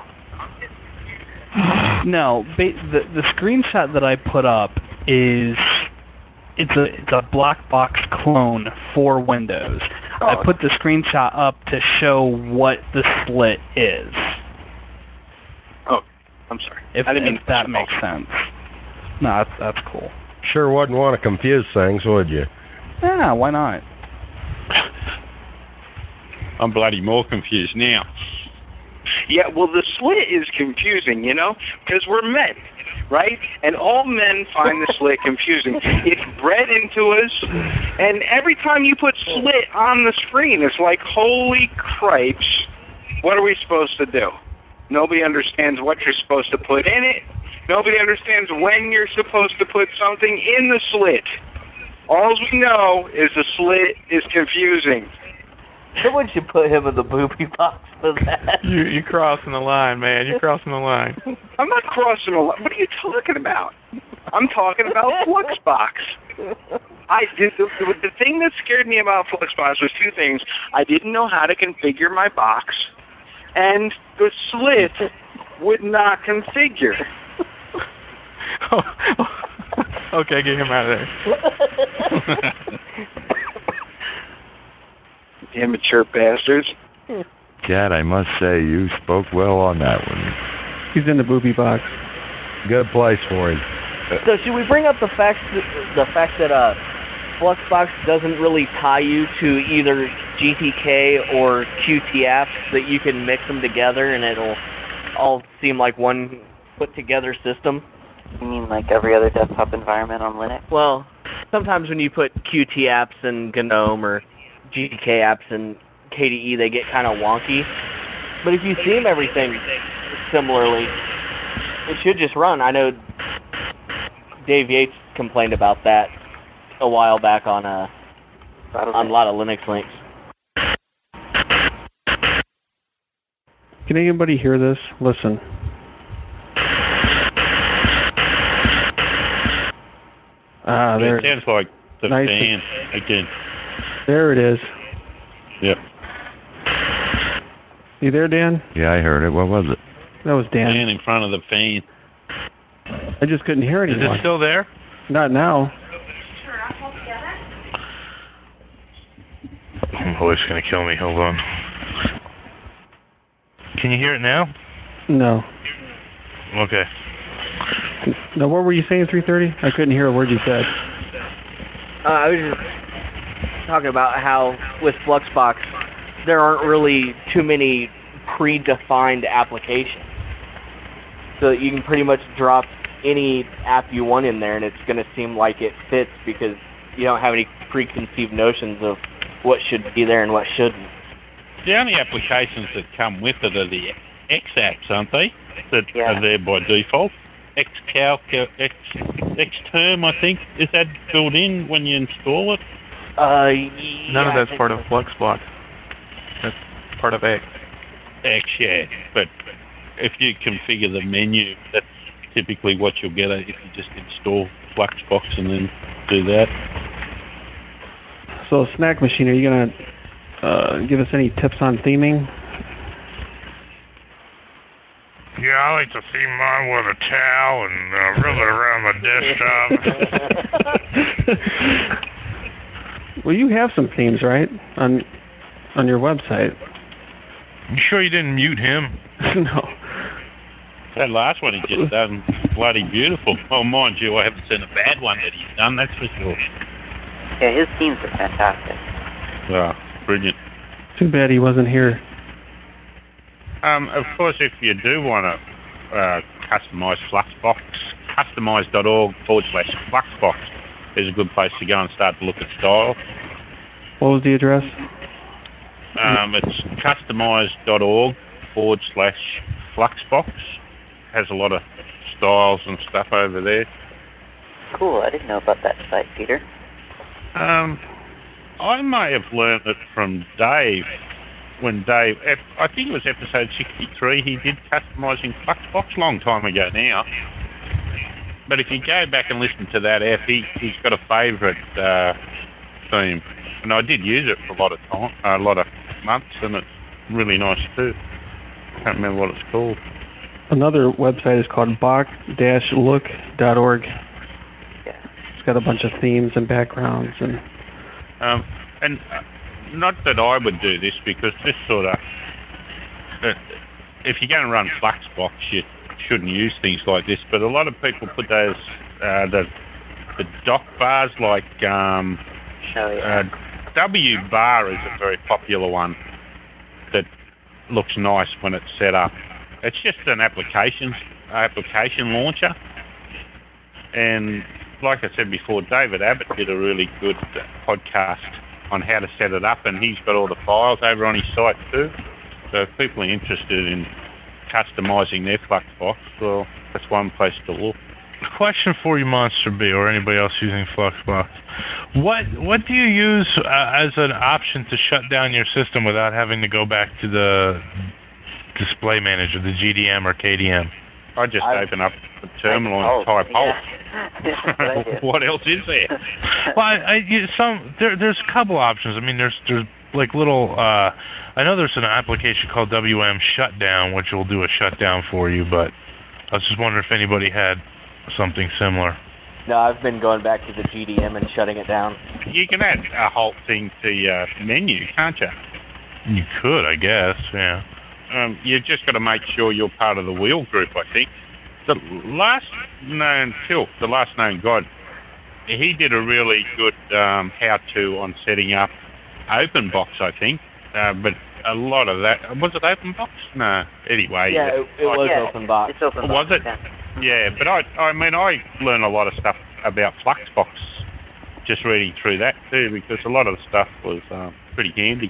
No, ba- the the screenshot that I put up is it's a it's a black box clone for Windows. I Oh. put the screenshot up to show what the slit is. Oh, I'm sorry. If, I didn't mean if to that push makes sense. No, that's, that's cool. Sure wouldn't want to confuse things, would you? Yeah, why not? I'm bloody more confused now. Yeah, well, the slit is confusing, you know, because we're men, right? And all men find the slit confusing. It's bred into us, and every time you put slit on the screen, it's like, holy cripes, what are we supposed to do? Nobody understands what you're supposed to put in it. Nobody understands when you're supposed to put something in the slit. All we know is the slit is confusing. Someone should put him in the booby box for that. You, you're crossing the line, man. You're crossing the line. I'm not crossing the line. What are you talking about? I'm talking about Fluxbox. I did the, the, the thing that scared me about Fluxbox was two things. I didn't know how to configure my box, and the slit would not configure. oh, oh. Okay, get him out of there. Immature bastards. Chad, I must say, you spoke well on that one. He's in the booby box. Good place for him. So should we bring up the fact that, the fact that uh, Fluxbox doesn't really tie you to either G T K or Q T apps, that you can mix them together and it'll all seem like one put together system? You mean like every other desktop environment on Linux? Well, sometimes when you put Q T apps in GNOME or G T K apps in K D E, they get kind of wonky. But if you theme everything similarly, it should just run. I know Dave Yates complained about that a while back on a on a lot of Linux links. Can anybody hear this? Listen. Ah, there. It sounds like the nice fan again. There it is. Yep. You there, Dan? Yeah, I heard it. What was it? That was Dan. Fan in front of the fan. I just couldn't hear Is anyone. it still there? Not now. My wife's gonna kill me. Hold on. Can you hear it now? No. Okay. Now, what were you saying, three thirty? I couldn't hear a word you said. Uh, I was just talking about how with Fluxbox, there aren't really too many predefined applications. So you can pretty much drop any app you want in there and it's going to seem like it fits because you don't have any preconceived notions of what should be there and what shouldn't. The only applications that come with it are the X apps, aren't they? That Yeah. are there by default. Xcalc, uh, X, Xterm, I think. Is that built in when you install it? Uh, None yeah, of that's I part think of Fluxbox. That's part of X. X, yeah. But if you configure the menu, that's typically what you'll get if you just install Fluxbox and then do that. So, Snack Machine, are you going to uh, give us any tips on theming? Yeah, I like to theme mine with a towel and uh, rub it around the desktop. Well, you have some themes, right, on on your website? You sure you didn't mute him? No. That last one he just done, bloody beautiful. Oh, mind you, I haven't seen a bad one that he's done, that's for sure. Yeah, his themes are fantastic. Yeah, brilliant. Too bad he wasn't here. Um, of course, if you do want to uh, customize Fluxbox, customize.org forward slash Fluxbox is a good place to go and start to look at style. What was the address? Um, it's customize.org forward slash Fluxbox. Has a lot of styles and stuff over there. Cool, I didn't know about that site, Peter. Um, I may have learnt it from Dave. When Dave, I think it was episode sixty-three, he did customising Fluxbox, long time ago now. But if you go back and listen to that app, he, he's got a favourite uh, theme. And I did use it for a lot of time, a lot of months, and it's really nice too. Can't remember what it's called. Another website is called bach dash look dot org. Yeah. It's got a bunch of themes and backgrounds and. Um, and not that I would do this because this sort of, uh, if you're going to run Fluxbox, you shouldn't use things like this. But a lot of people put those uh, the the dock bars like um, show you. Uh, W bar is a very popular one that looks nice when it's set up. It's just an application application launcher, and like I said before, David Abbott did a really good podcast on how to set it up, and he's got all the files over on his site too. So if people are interested in customising their Fluxbox, well, that's one place to look. Question for you, Monster B, or anybody else using Fluxbox. What what do you use uh, as an option to shut down your system without having to go back to the display manager, the G D M or K D M? I just I, open up the terminal and type yeah. Alt. What else is there? Well, I, I you, some there there's a couple options. I mean, there's there's like little. Uh, I know there's an application called W M Shutdown, which will do a shutdown for you. But I was just wondering if anybody had something similar. No, I've been going back to the G D M and shutting it down. You can add a Halt thing to your menu, can't you? You could, I guess. Yeah. Um, you've just got to make sure you're part of the wheel group, I think. The last known Tilt, the last known God, he did a really good um, how-to on setting up OpenBox, I think. Uh, but a lot of that, was it OpenBox? No. Anyway. Yeah, it, it was yeah, OpenBox. It's OpenBox. Was it? Yeah. Yeah, but I, I mean, I learned a lot of stuff about Fluxbox just reading through that too, because a lot of the stuff was um, pretty handy.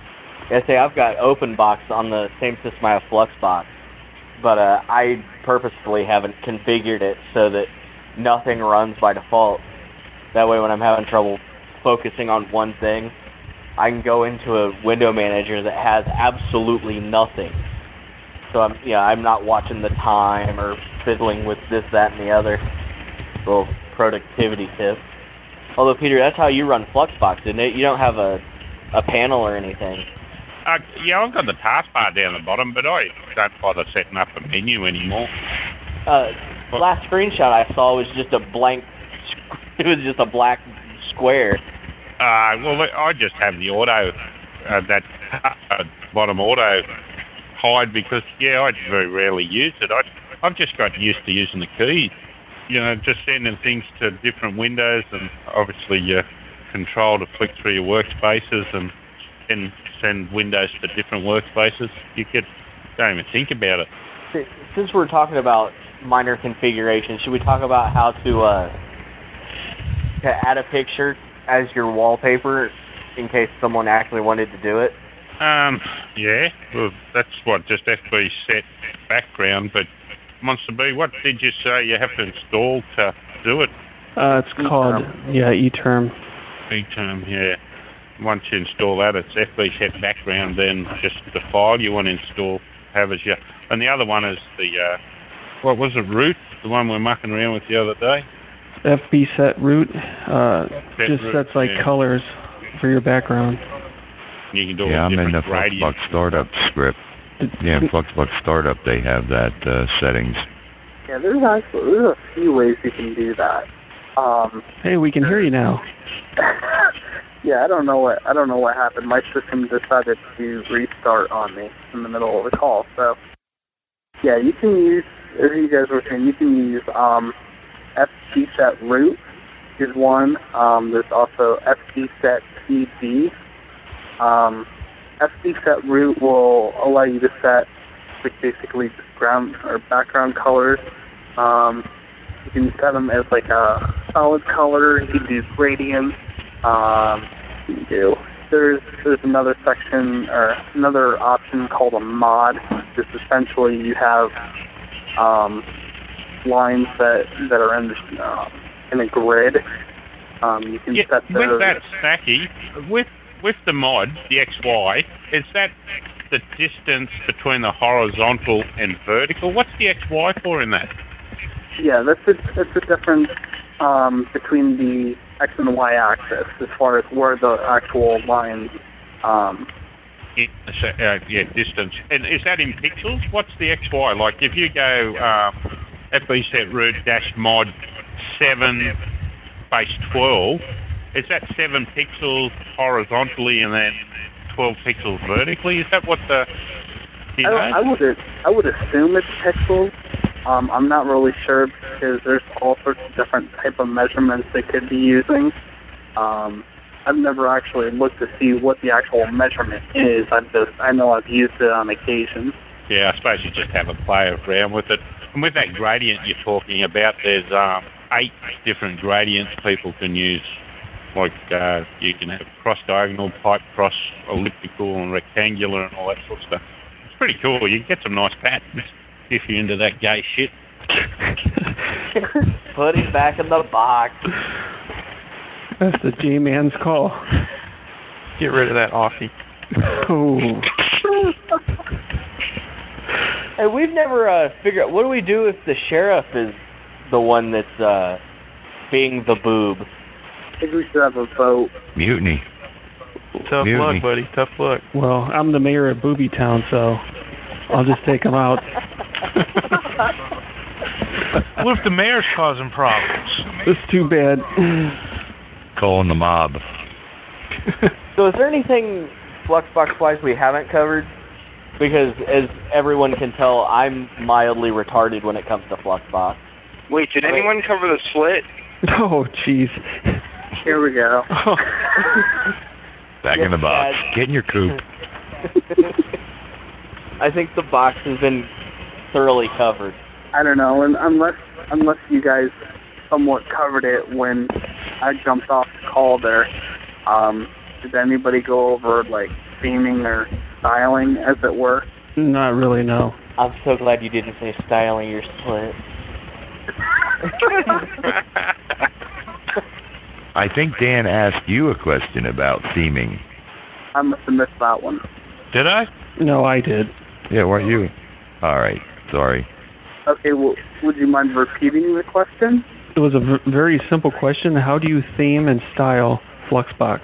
I say I've got OpenBox on the same system I have Fluxbox, but uh, I purposefully haven't configured it so that nothing runs by default. That way when I'm having trouble focusing on one thing, I can go into a window manager that has absolutely nothing. So I'm, yeah, I'm not watching the time or fiddling with this, that, and the other. Little productivity tip. Although, Peter, that's how you run Fluxbox, isn't it? You don't have a, a panel or anything. Uh, yeah, I've got the taskbar down the bottom, but I don't bother setting up a menu anymore. Uh, last screenshot I saw was just a blank, it was just a black square. Uh, well, I just have the auto, uh, that uh, bottom auto hide because, yeah, I very rarely use it. I, I've just got used to using the keys. You know, just sending things to different windows and obviously your control to flick through your workspaces and then send windows to different workspaces. You could, don't even think about it. Since we're talking about minor configuration, should we talk about how to, uh, to add a picture as your wallpaper in case someone actually wanted to do it? Um, yeah, well, that's what, just F B set background, but Monster B, what did you say you have to install to do it? Uh, it's E-term. called, yeah, eTerm. eTerm, yeah. Once you install that, it's F B set background, then just the file you want to install, have as your... And the other one is the, uh, what was it, root? The one we're mucking around with the other day? F B set root, uh, Set just root, sets like yeah. colors for your background. You can do Yeah, a I'm in different the radius. Fluxbox startup script. Yeah, in Fluxbox startup they have that uh, settings. Yeah, there's actually there's a few ways you can do that. Um, Hey, we can hear you now. yeah, I don't know what I don't know what happened. My system decided to restart on me in the middle of the call. So yeah, you can use, as you guys were saying, you can use um, F B set root is one. Um, there's also F B set P D. Um, F B set root will allow you to set like basically just ground or background colors. Um, you can set them as like a solid color. You can do gradients. Um, you can do. There's there's another section or another option called a mod. Just essentially you have um, lines that that are in the, uh, in a grid. Um, you can Yeah, set those. with that, Stacky, with with the mod, the X Y, is that the distance between the horizontal and vertical? What's the X Y for in that? Yeah, that's the that's the difference um, between the X and the Y axis as far as where the actual lines. Um, It, uh, yeah, distance. And is that in pixels? What's the X Y? Like if you go uh, F B set root dash mod seven base twelve, is that seven pixels horizontally and then twelve pixels vertically? Is that what the... Do you I, know? I would I would assume it's pixels. Um, I'm not really sure because there's all sorts of different type of measurements they could be using. Um, I've never actually looked to see what the actual measurement is. I've just, I know I've used it on occasion. Yeah, I suppose you just have a play around with it. And with that gradient you're talking about, there's um, eight different gradients people can use. Like uh, you can have cross-diagonal, pipe cross, elliptical, and rectangular, and all that sort of stuff. It's pretty cool. You can get some nice patterns if you're into that gay shit. Put him back in the box. That's the J-Man's call. Get rid of that Aussie. Oh. Hey, we've never uh, figured out, what do we do if the sheriff is the one that's uh, being the boob? I think we should have a vote. Mutiny. Tough Mutiny. luck, buddy. Tough luck. Well, I'm the mayor of Booby Town, so I'll just take him out. What if the mayor's causing problems? It's too bad. Calling the mob. So is there anything Fluxbox-wise we haven't covered? Because as everyone can tell, I'm mildly retarded when it comes to Fluxbox. Wait, did anyone cover the split? Oh, jeez. Here we go. Back in the box. Get in your coop. I think the box has been thoroughly covered. I don't know, and unless unless you guys somewhat covered it when I jumped off the call there, um, did anybody go over like theming or styling, as it were? Not really, no. I'm so glad you didn't say styling your split. I think Dan asked you a question about theming. I must have missed that one. Did I? No, I did. Yeah, weren't you? All right, sorry. Okay, well, would you mind repeating the question? It was a v- very simple question. How do you theme and style Fluxbox?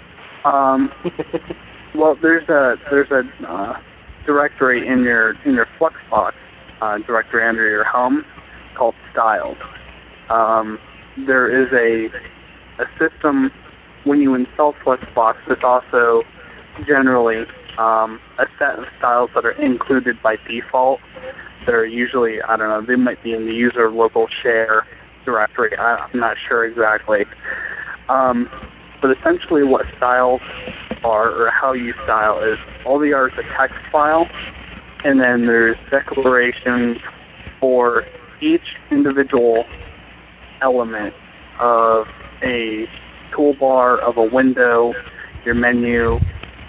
Um, well, there's a there's a uh, directory in your in your Fluxbox uh, directory under your home called Styles. Um, there is a a system when you install Fluxbox. There's also generally um, a set of styles that are included by default. They're usually, I don't know, they might be in the user local share directory. I, I'm not sure exactly. Um, but essentially what styles are, or how you style, is all they are is a text file, and then there's declarations for each individual element of a toolbar, of a window, your menu,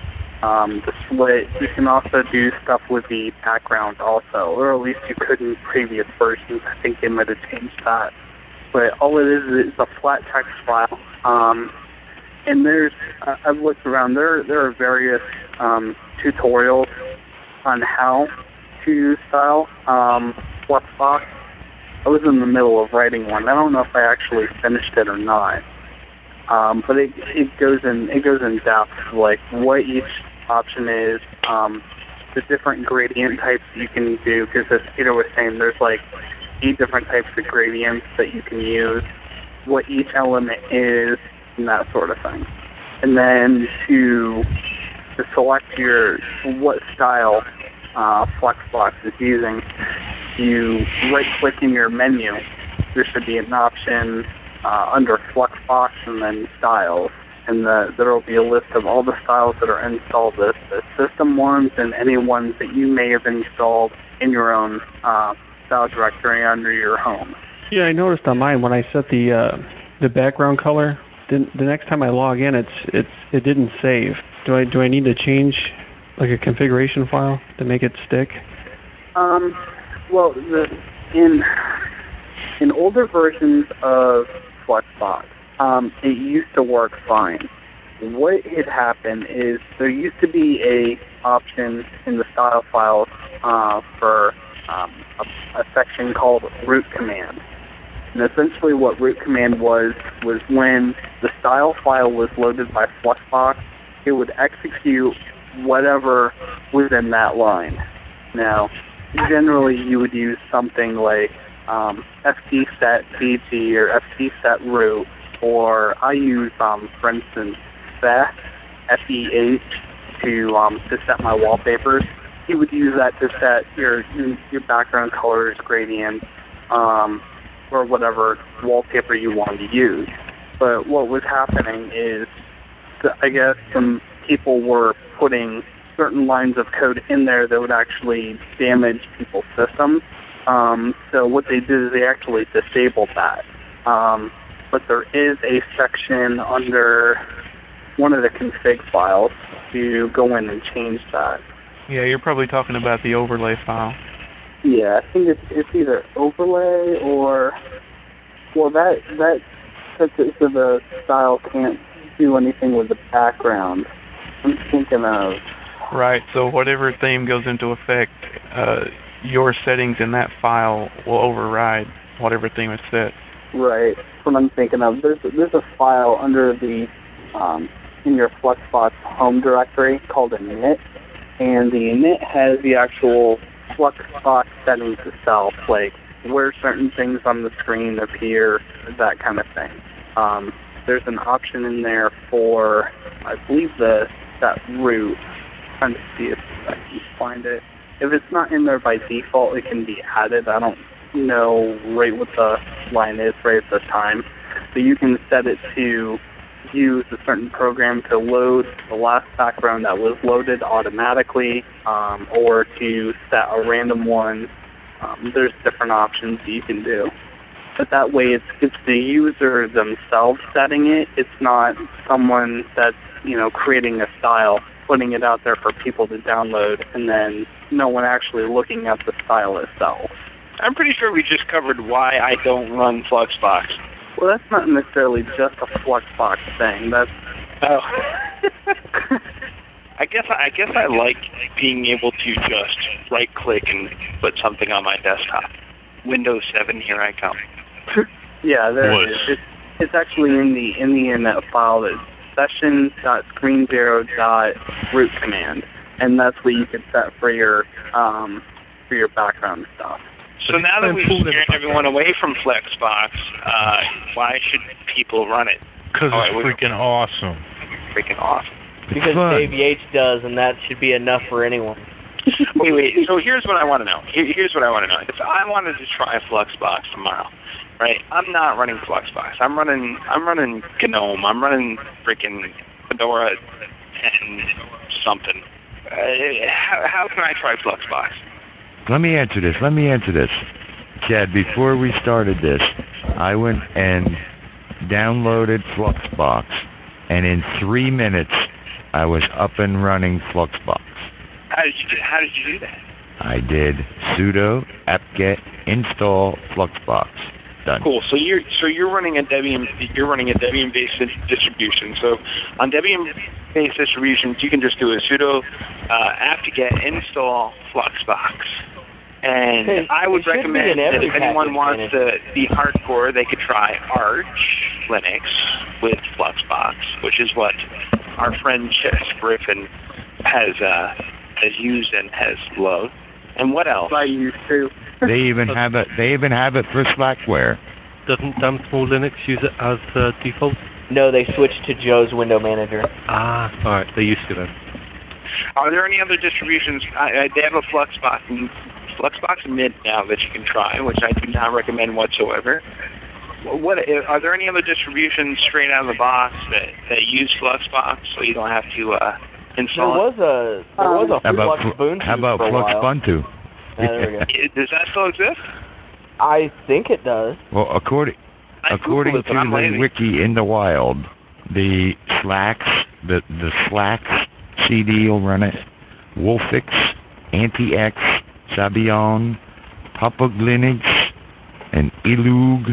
um, the split. You can also do stuff with the background also, or at least you could in previous versions. I think they might have changed that. But all it is is a flat text file. Um, and there's, uh, I've looked around, there there are various um, tutorials on how to style um, Fluxbox. I was in the middle of writing one. I don't know if I actually finished it or not. Um, but it it goes in it goes in depth, like what each option is, um, the different gradient types you can do. Because as Peter was saying, there's like eight different types of gradients that you can use, what each element is, and that sort of thing. And then to to select your what style uh, Fluxbox is using, you right-click in your menu. There should be an option uh, under Fluxbox and then Styles, and the, there will be a list of all the styles that are installed, the, the system ones and any ones that you may have installed in your own uh, style directory under your home. Yeah, I noticed on mine when I set the uh, the background color, the, the next time I log in, it's it's it didn't save. Do I do I need to change like a configuration file to make it stick? Um, well, the, in in older versions of Fluxbox, um, it used to work fine. What had happened is there used to be a option in the style files uh, for um, a, a section called root command. And essentially what root command was, was when the style file was loaded by Fluxbox, it would execute whatever was in that line. Now, generally you would use something like um, ftset.bg or ftset.root, or I use, um, for instance, Feh, F E H, to, um, to set my wallpapers. You would use that to set your your background colors, gradients, um, or whatever wallpaper you wanted to use. But what was happening is I guess some people were putting certain lines of code in there that would actually damage people's systems. Um, so what they did is they actually disabled that. Um, but there is a section under one of the config files to go in and change that. Yeah, you're probably talking about the overlay file. Yeah, I think it's it's either overlay or well that that sets it so the style can't do anything with the background. I'm thinking of Right, so whatever theme goes into effect, uh, your settings in that file will override whatever theme is set. right. That's what I'm thinking of. There's there's a file under the um, in your Fluxbox home directory called init, and the init has the actual Fluxbox settings itself, like where certain things on the screen appear, that kind of thing. Um, there's an option in there for, I believe, the that root. I'm trying to see if I can find it. If it's not in there by default, it can be added. I don't know right what the line is right at the time, but you can set it to use a certain program to load the last background that was loaded automatically, um, or to set a random one. Um, there's different options that you can do. But that way it's it's the user themselves setting it. It's not someone that's, you know, creating a style, putting it out there for people to download, and then no one actually looking at the style itself. I'm pretty sure we just covered why I don't run Fluxbox. Well, that's not necessarily just a Fluxbox thing. That's oh. I guess I guess I like being able to just right click and put something on my desktop. Windows seven, here I come. yeah, there What? it is. It's, it's actually in the in the init file. That's session.screenzero.root command, and that's what you can set for your um for your background stuff. So now that we've scared everyone away from Flexbox, uh, why should people run it? Because Oh, it's wait, freaking awesome. freaking awesome. Because Dave Yates does, and that should be enough for anyone. Wait, wait. So here's what I want to know. Here, here's what I want to know. If I wanted to try Fluxbox tomorrow, right? I'm not running Fluxbox. I'm running. I'm running GNOME. I'm running freaking Fedora and something. Uh, how, how can I try Fluxbox? Let me answer this. Let me answer this. Chad, before we started this, I went and downloaded Fluxbox, and in three minutes, I was up and running Fluxbox. How did you do, How did you do that? I did sudo apt-get install Fluxbox. Done. Cool. So you're so you're running a Debian you're running a Debian-based distribution. So on Debian-based distributions, you can just do a sudo uh, apt-get install Fluxbox. And Hey, I would it should be recommend in that every if anyone package wants manager. to be hardcore, they could try Arch Linux with Fluxbox, which is what our friend Chess Griffin has uh, has used and has loved. And what else? I used to. They even have it. They even have it for Slackware. Doesn't Damn Small Linux use it as uh, default? No, they switched to Joe's Window Manager. Ah, alright, they used to then. Are there any other distributions? I, I, they have a Fluxbox, Fluxbox Mint now that you can try, which I do not recommend whatsoever. What are there any other distributions straight out of the box that, that use Fluxbox, so you don't have to uh, There install was a there was a How about Flux Ubuntu how about for a while. Fluxbuntu? Yeah, there we go. it? Does that still exist? I think it does. Well, according I according Googled it, to but I'm the lazy. wiki in the wild, the Slacks, the the Slacks C D will run it. Wolfix, Anti-X, Sabian, Papa Linux, and Ilug,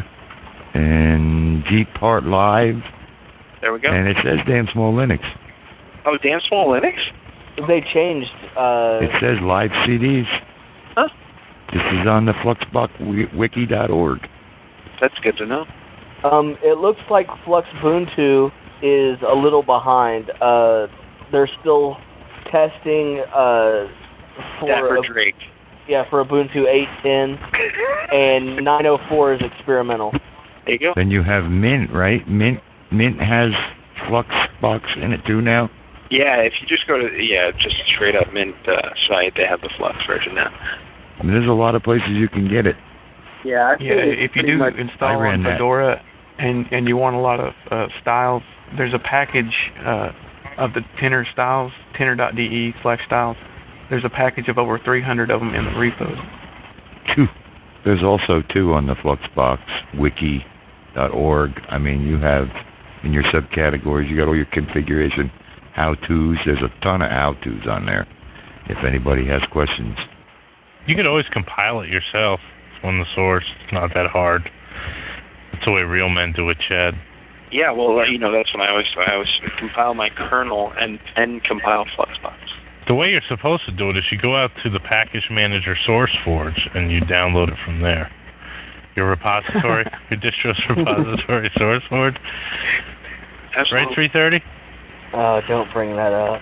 and Gpart Live, There we go. and it says damn small Linux. Oh, damn small Linux? They changed. Uh, It says live C Ds. Huh? This is on the fluxbox wiki dot org. That's good to know. um, it looks like Flux Ubuntu is a little behind. Uh, they're still testing uh, for Dapper a- Drake. yeah for Ubuntu eight ten, and nine oh four is experimental. There you go. Then you have Mint, right? Mint Mint has Fluxbox in it too now. Yeah, if you just go to yeah, just straight up Mint uh, site, they have the Flux version now. I mean, there's a lot of places you can get it. Yeah, I think Yeah, it's if you pretty do much I install ran on that. Fedora and and you want a lot of uh, styles, there's a package uh, of the Tenor styles, tenor.de slash styles. There's a package of over three hundred of them in the repos. Phew. There's also, too, on the Fluxbox wiki dot org. I mean, you have in your subcategories, you got all your configuration how-tos. There's a ton of how-tos on there if anybody has questions. You could always compile it yourself from the source. It's not that hard. That's the way real men do it, Chad. Yeah, well, uh, you know, that's when I always I always compile my kernel and and compile Fluxbox. The way you're supposed to do it is you go out to the package manager SourceForge and you download it from there. Your repository, your distro's repository SourceForge. Right, three thirty? Oh, don't bring that up.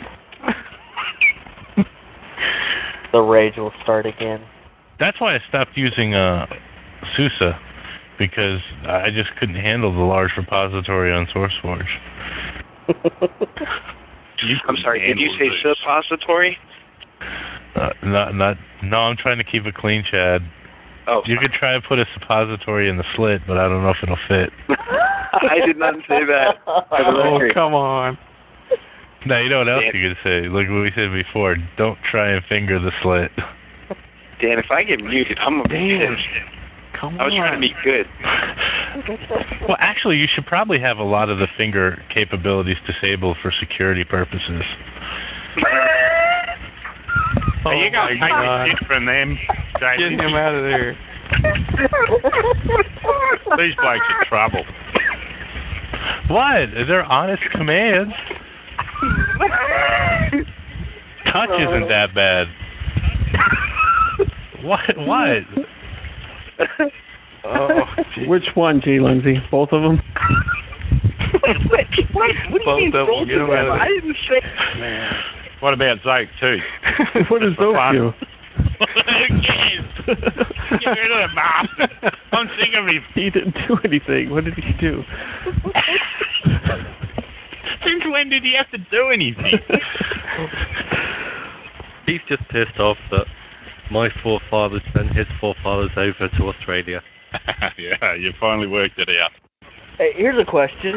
The rage will start again. That's why I stopped using uh, SUSE, because I just couldn't handle the large repository on SourceForge. I'm sorry, did you say suppository? Uh, not, not, no, I'm trying to keep it clean, Chad. Oh. You could try to put a suppository in the slit, but I don't know if it'll fit. I did not say that. Oh, come on. No, you know what else Dan. You could say? Like what we said before, don't try and finger the slit. Dan, if I get muted, I'm going to be pissed. Come I was on. trying to be good. Well, actually, you should probably have a lot of the finger capabilities disabled for security purposes. Oh, you got to take the shit from them, David. Get him out of there. These blokes are trouble. What? They're honest commands. Touch isn't that bad. What? What? Oh, which one, G. Lindsay? Both of them? What? What? What do you mean Both of them. Get them out of I there. didn't say. Man. What about Zoke, too? What does Zoke do? Who cares? Get rid of the bastard. I'm sick of him. He didn't do anything. What did he do? Since when did he have to do anything? He's just pissed off that my forefathers sent his forefathers over to Australia. Yeah, you finally worked it out. Hey, here's a question.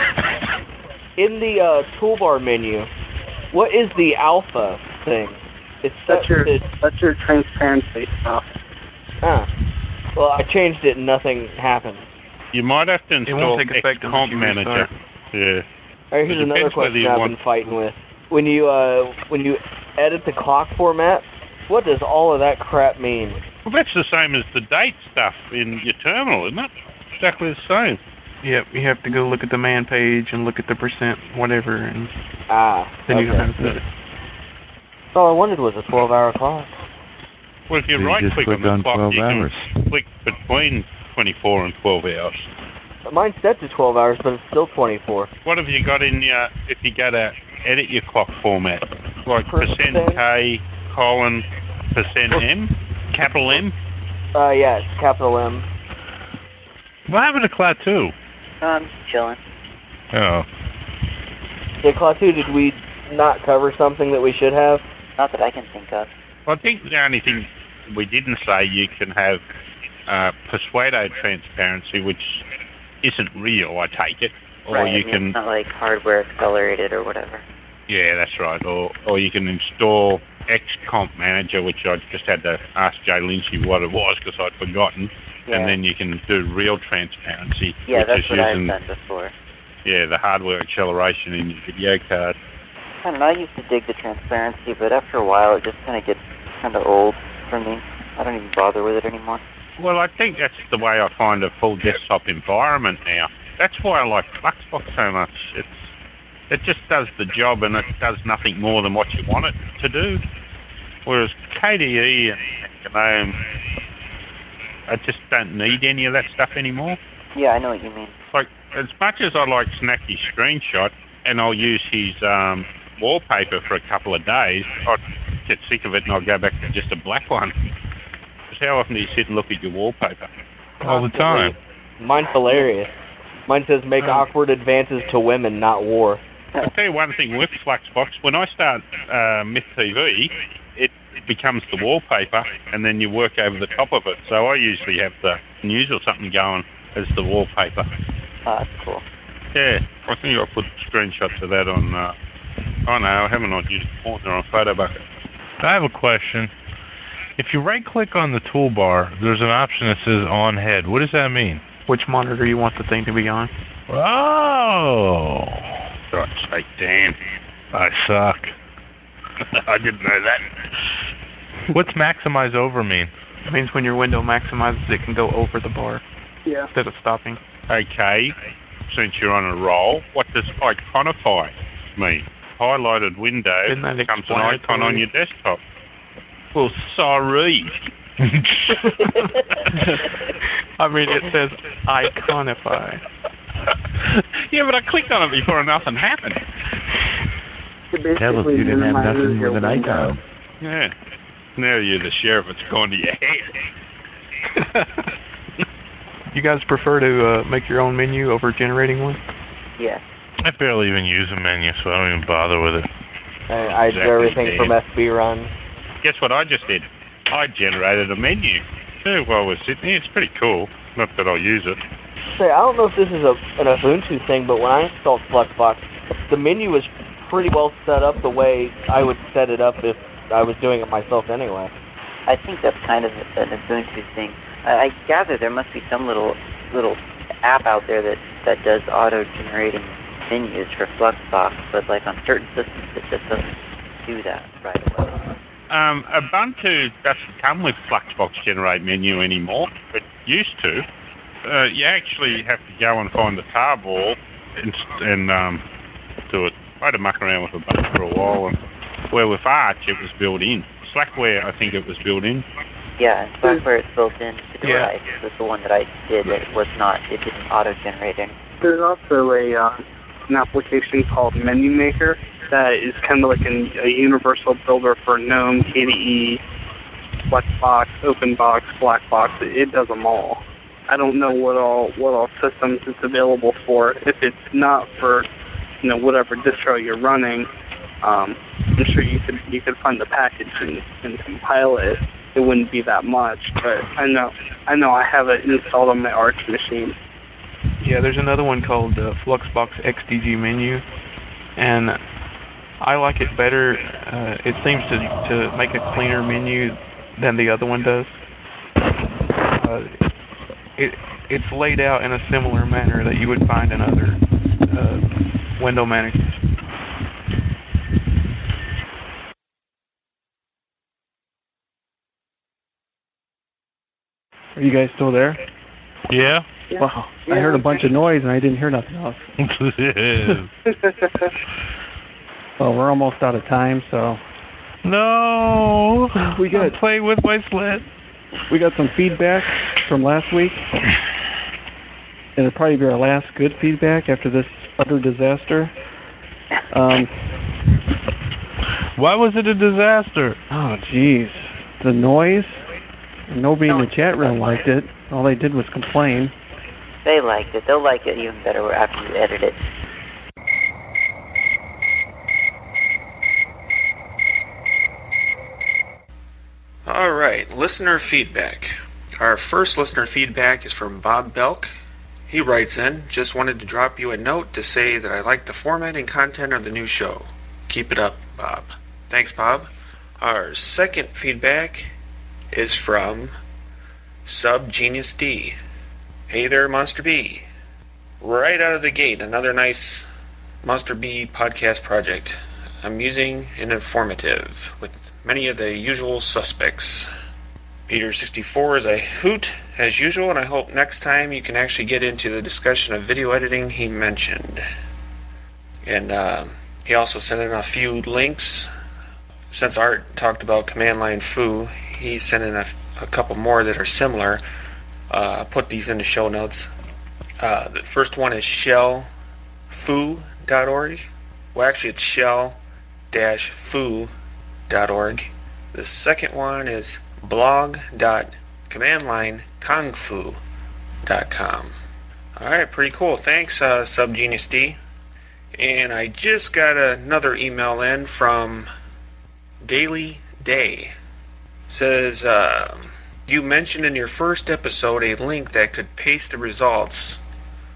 In the uh, toolbar menu, what is the alpha thing? It's That's your to, that's your transparency stuff. Ah. Well, I changed it and nothing happened. You might have to It install won't take effect unless Xcomp you Manager. restart. Yeah. All right, here's It another depends whether question you I've want- been fighting with. When you uh when you edit the clock format, what does all of that crap mean? Well, that's the same as the date stuff in your terminal, isn't it? Exactly the same. Yep, you have to go look at the man page and look at the percent whatever, and Ah. then you know okay. how to set it. All I wanted was a twelve-hour clock. Well, if you So you right just click click on the on clock, twelve you can hours. click between twenty-four and twelve hours. Mine's set to twelve hours, but it's still twenty-four. What have you got in your, if you go to edit your clock format? Like Percent. percent K, colon, percent M, capital M? Uh, yeah, it's capital M. What happened to Cloud two? Um, chilling. Oh. Yeah, Klaatu, did we not cover something that we should have? Not that I can think of. Well, I think the only thing we didn't say, you can have uh, Persuado transparency, which isn't real, I take it. Or right, you I mean, can, it's not like hardware accelerated or whatever. yeah, that's right. Or or you can install Xcomp Manager, which I just had to ask Jay Lynchy what it was because I'd forgotten. Yeah. And then you can do real transparency, Yeah, which that's is what I've using done before. yeah the hardware acceleration in your video card. I don't know, I used to dig the transparency, but after a while it just kind of gets kind of old for me. I don't even bother with it anymore. Well, I think that's the way I find a full desktop environment now. That's why I like Fluxbox so much. It's it just does the job and it does nothing more than what you want it to do. Whereas K D E and GNOME, I just don't need any of that stuff anymore. Yeah, I know what you mean. Like, as much as I like Snacky's screenshot, and I'll use his um, wallpaper for a couple of days, I'd get sick of it and I'll go back to just a black one. Because how often do you sit and look at your wallpaper? All the time. Mine's hilarious. Mine says make Oh. awkward advances to women, not war. I'll tell you one thing with Fluxbox, when I start uh, Myth T V, it, it becomes the wallpaper and then you work over the top of it. So I usually have the news or something going as the wallpaper. Oh, that's cool. Yeah, I think I put screenshots of that on, uh, oh no, I haven't on Unit four, they're on PhotoBucket. I have a question. If you right-click on the toolbar, there's an option that says on head. What does that mean? Which monitor you want the thing to be on? Oh! God's sake, Dan. I suck. I didn't know that. What's maximize over mean? It means when your window maximizes, it can go over the bar. Yeah. Instead of stopping. Okay, since you're on a roll, what does iconify mean? Highlighted window Isn't that becomes an icon explanatory? on your desktop. Well, sorry. I mean, it says iconify. Yeah, but I clicked on it before and nothing happened. It Tell us basically you didn't have minimizes nothing your with an window. icon. Yeah. Now you're the sheriff, it's going to your head. You guys prefer to uh, make your own menu over generating one? Yeah. I barely even use a menu, so I don't even bother with it. I, I do Exactly, everything Dan. from S B run. Guess what I just did? I generated a menu. Yeah, while we're sitting here, it's pretty cool. Not that I'll use it. Say, I don't know if this is a, an Ubuntu thing, but when I installed Fluxbox, the menu was pretty well set up the way I would set it up if I was doing it myself anyway. I think that's kind of an Ubuntu thing. I, I gather there must be some little little app out there that, that does auto-generating menus for Fluxbox, but like on certain systems it just doesn't do that right away. Um, Ubuntu doesn't come with Fluxbox Generate menu anymore. It used to. Uh, you actually have to go and find the tarball and, and um, do it. I had to muck around with Ubuntu for a while, and where with Arch it was built in. Slackware, I think it was built in. Yeah, and Slackware it's built in. Fedora Yeah. Ice was the one that I did that was not, it didn't auto-generate any. There's also a uh, an application called Menu Maker that is kind of like an, a universal builder for GNOME, K D E, Flexbox, OpenBox, Blackbox. It, it does them all. I don't know what all what all systems it's available for. If it's not for, you know, whatever distro you're running, um, I'm sure you could you could find the package and, and compile it. It wouldn't be that much, but I know I know I have it installed on my Arch machine. Yeah, there's another one called uh, Fluxbox X D G Menu, and I like it better. Uh, it seems to to make a cleaner menu than the other one does. Uh, it it's laid out in a similar manner that you would find in other uh, window managers. Are you guys still there? Yeah? Wow. I heard a bunch of noise and I didn't hear nothing else. Well, we're almost out of time, so No! We got- I'm playing with my sled. we got some feedback from last week. And it'll probably be our last good feedback after this utter disaster. Um, Why was it a disaster? oh, jeez. The noise. Nobody in the chat room liked it. All they did was complain. They liked it. They'll like it even better after you edit it. All right, listener feedback. Our first listener feedback is from Bob Belk. He writes in, just wanted to drop you a note to say that I like the format and content of the new show. Keep it up, Bob. Thanks, Bob. Our second feedback is from Subgenius D. Hey there, Monster B. Right out of the gate, another nice Monster B podcast project. Amusing and informative, with many of the usual suspects. Peter sixty-four is a hoot, as usual, and I hope next time you can actually get into the discussion of video editing he mentioned. And uh, he also sent in a few links. Since Art talked about command line foo, he sent in a, a couple more that are similar. Uh, I'll put these in the show notes. Uh, the first one is shell foo dot org. Well, actually, it's shell dash foo dot org. The second one is blog dot command line kung fu dot com. Alright, pretty cool. Thanks, uh, Subgenius D. And I just got another email in from Daily Day. Says, uh, you mentioned in your first episode a link that could paste the results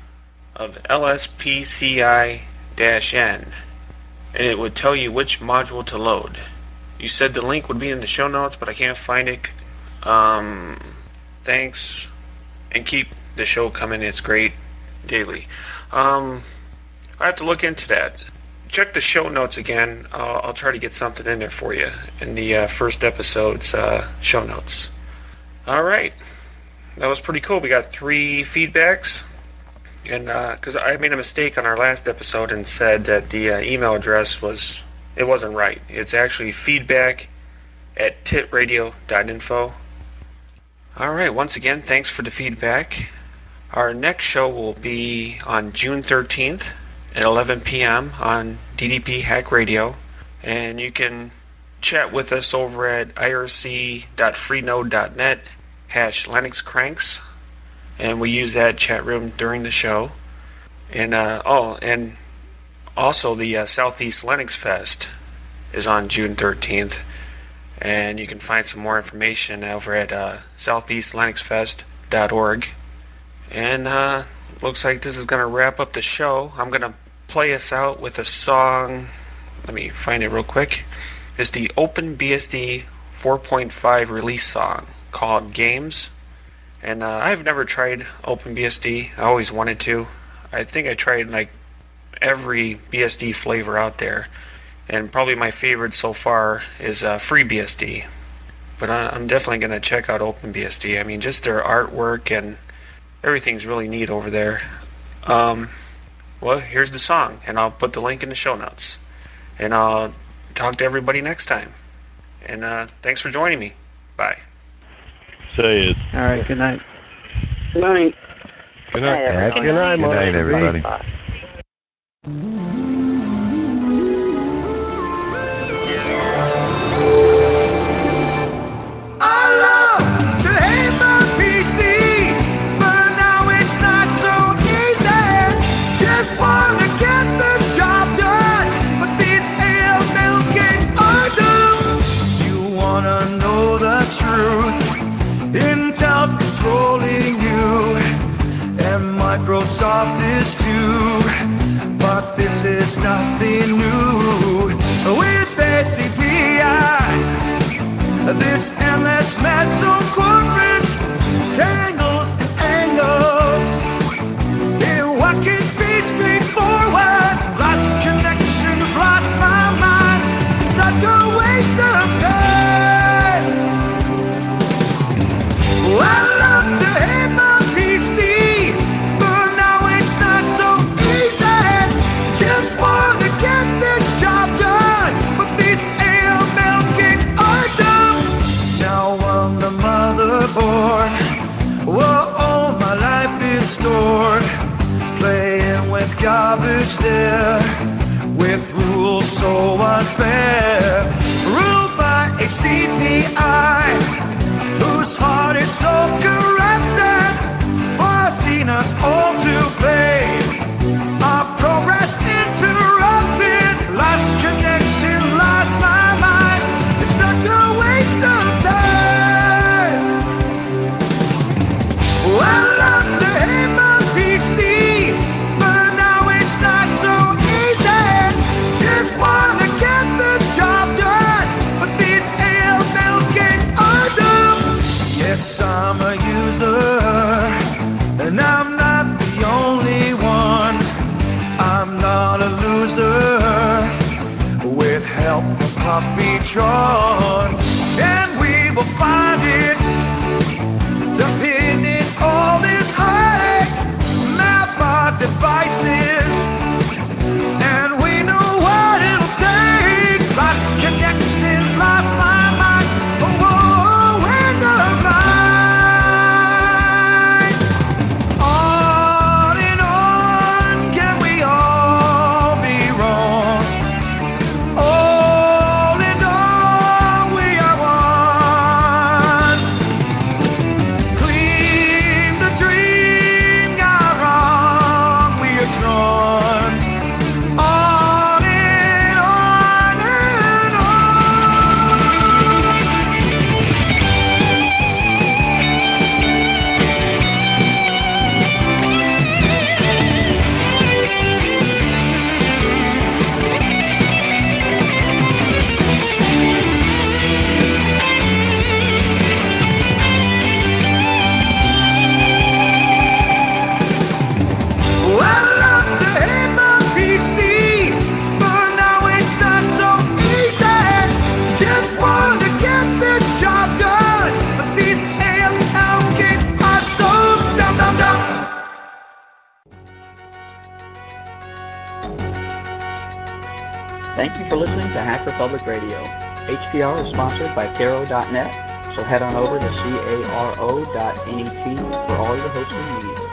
of L S P C I N, and it would tell you which module to load. You said the link would be in the show notes, but I can't find it. Um, thanks, and keep the show coming. It's great daily. Um, I have to look into that. Check the show notes again. I'll, I'll try to get something in there for you in the uh, first episode's uh, show notes. All right, that was pretty cool. We got three feedbacks, and because uh, I made a mistake on our last episode and said that the uh, email address was it wasn't right. It's actually feedback at titradio dot info. All right, once again, thanks for the feedback. Our next show will be on June thirteenth at eleven p.m. on D D P Hack Radio, and you can chat with us over at I R C dot freenode dot net hash Linux Cranks, and we use that chat room during the show. And uh, oh, and also the uh, Southeast Linux Fest is on June thirteenth, and you can find some more information over at uh, southeast linux fest dot org. And uh, looks like this is going to wrap up the show. I'm going to play us out with a song. Let me find it real quick. It's the OpenBSD four point five release song called Games. And uh, I've never tried OpenBSD. I always wanted to. I think I tried like every B S D flavor out there. And probably my favorite so far is uh, FreeBSD. But I, I'm definitely going to check out OpenBSD. I mean, just their artwork and everything's really neat over there. Um, well, here's the song, and I'll put the link in the show notes. And I'll talk to everybody next time. And uh, thanks for joining me. Bye. See you. All right, good night. Good night. Good night. Hey, Good night, Good night, everybody. Just wanna get this job done, but these A L L games are doomed. You wanna know the truth? Intel's controlling you, and Microsoft is too. But this is nothing new. With A C P I, this endless mess of corporate tangles and angles. What could be straightforward? Lost connections, lost my mind. Such a waste of time. Oh, I love to hate my P C, but now it's not so easy. Just wanna get this job done, but these A M L games are dumb. Now on the motherboard, well, all my life is stored. Playing with garbage there, with rules so unfair. Ruled by a C P I, whose heart is so corrupted, forcing us all to play. Our progress interrupted, lost connections, lost my mind. It's such a waste of time. Oh, I love to hate my P C, but now it's not so easy. Just wanna get this job done, but these A L L games are doomed. Yes, I'm a user, and I'm not the only one. I'm not a loser, with help from Puppytron, and we will find it. The pin in all this heartache, map our devices, and we know what it'll take. Lost connections, lost my mind. Oh, whoa, end of line. On and on, can we all be wrong? All and all, we are one. Clean the dream gone wrong, we are drawn. Thank you for listening to Hacker Public Radio. H P R is sponsored by Caro dot net, so head on over to caro dot net for all your hosting needs.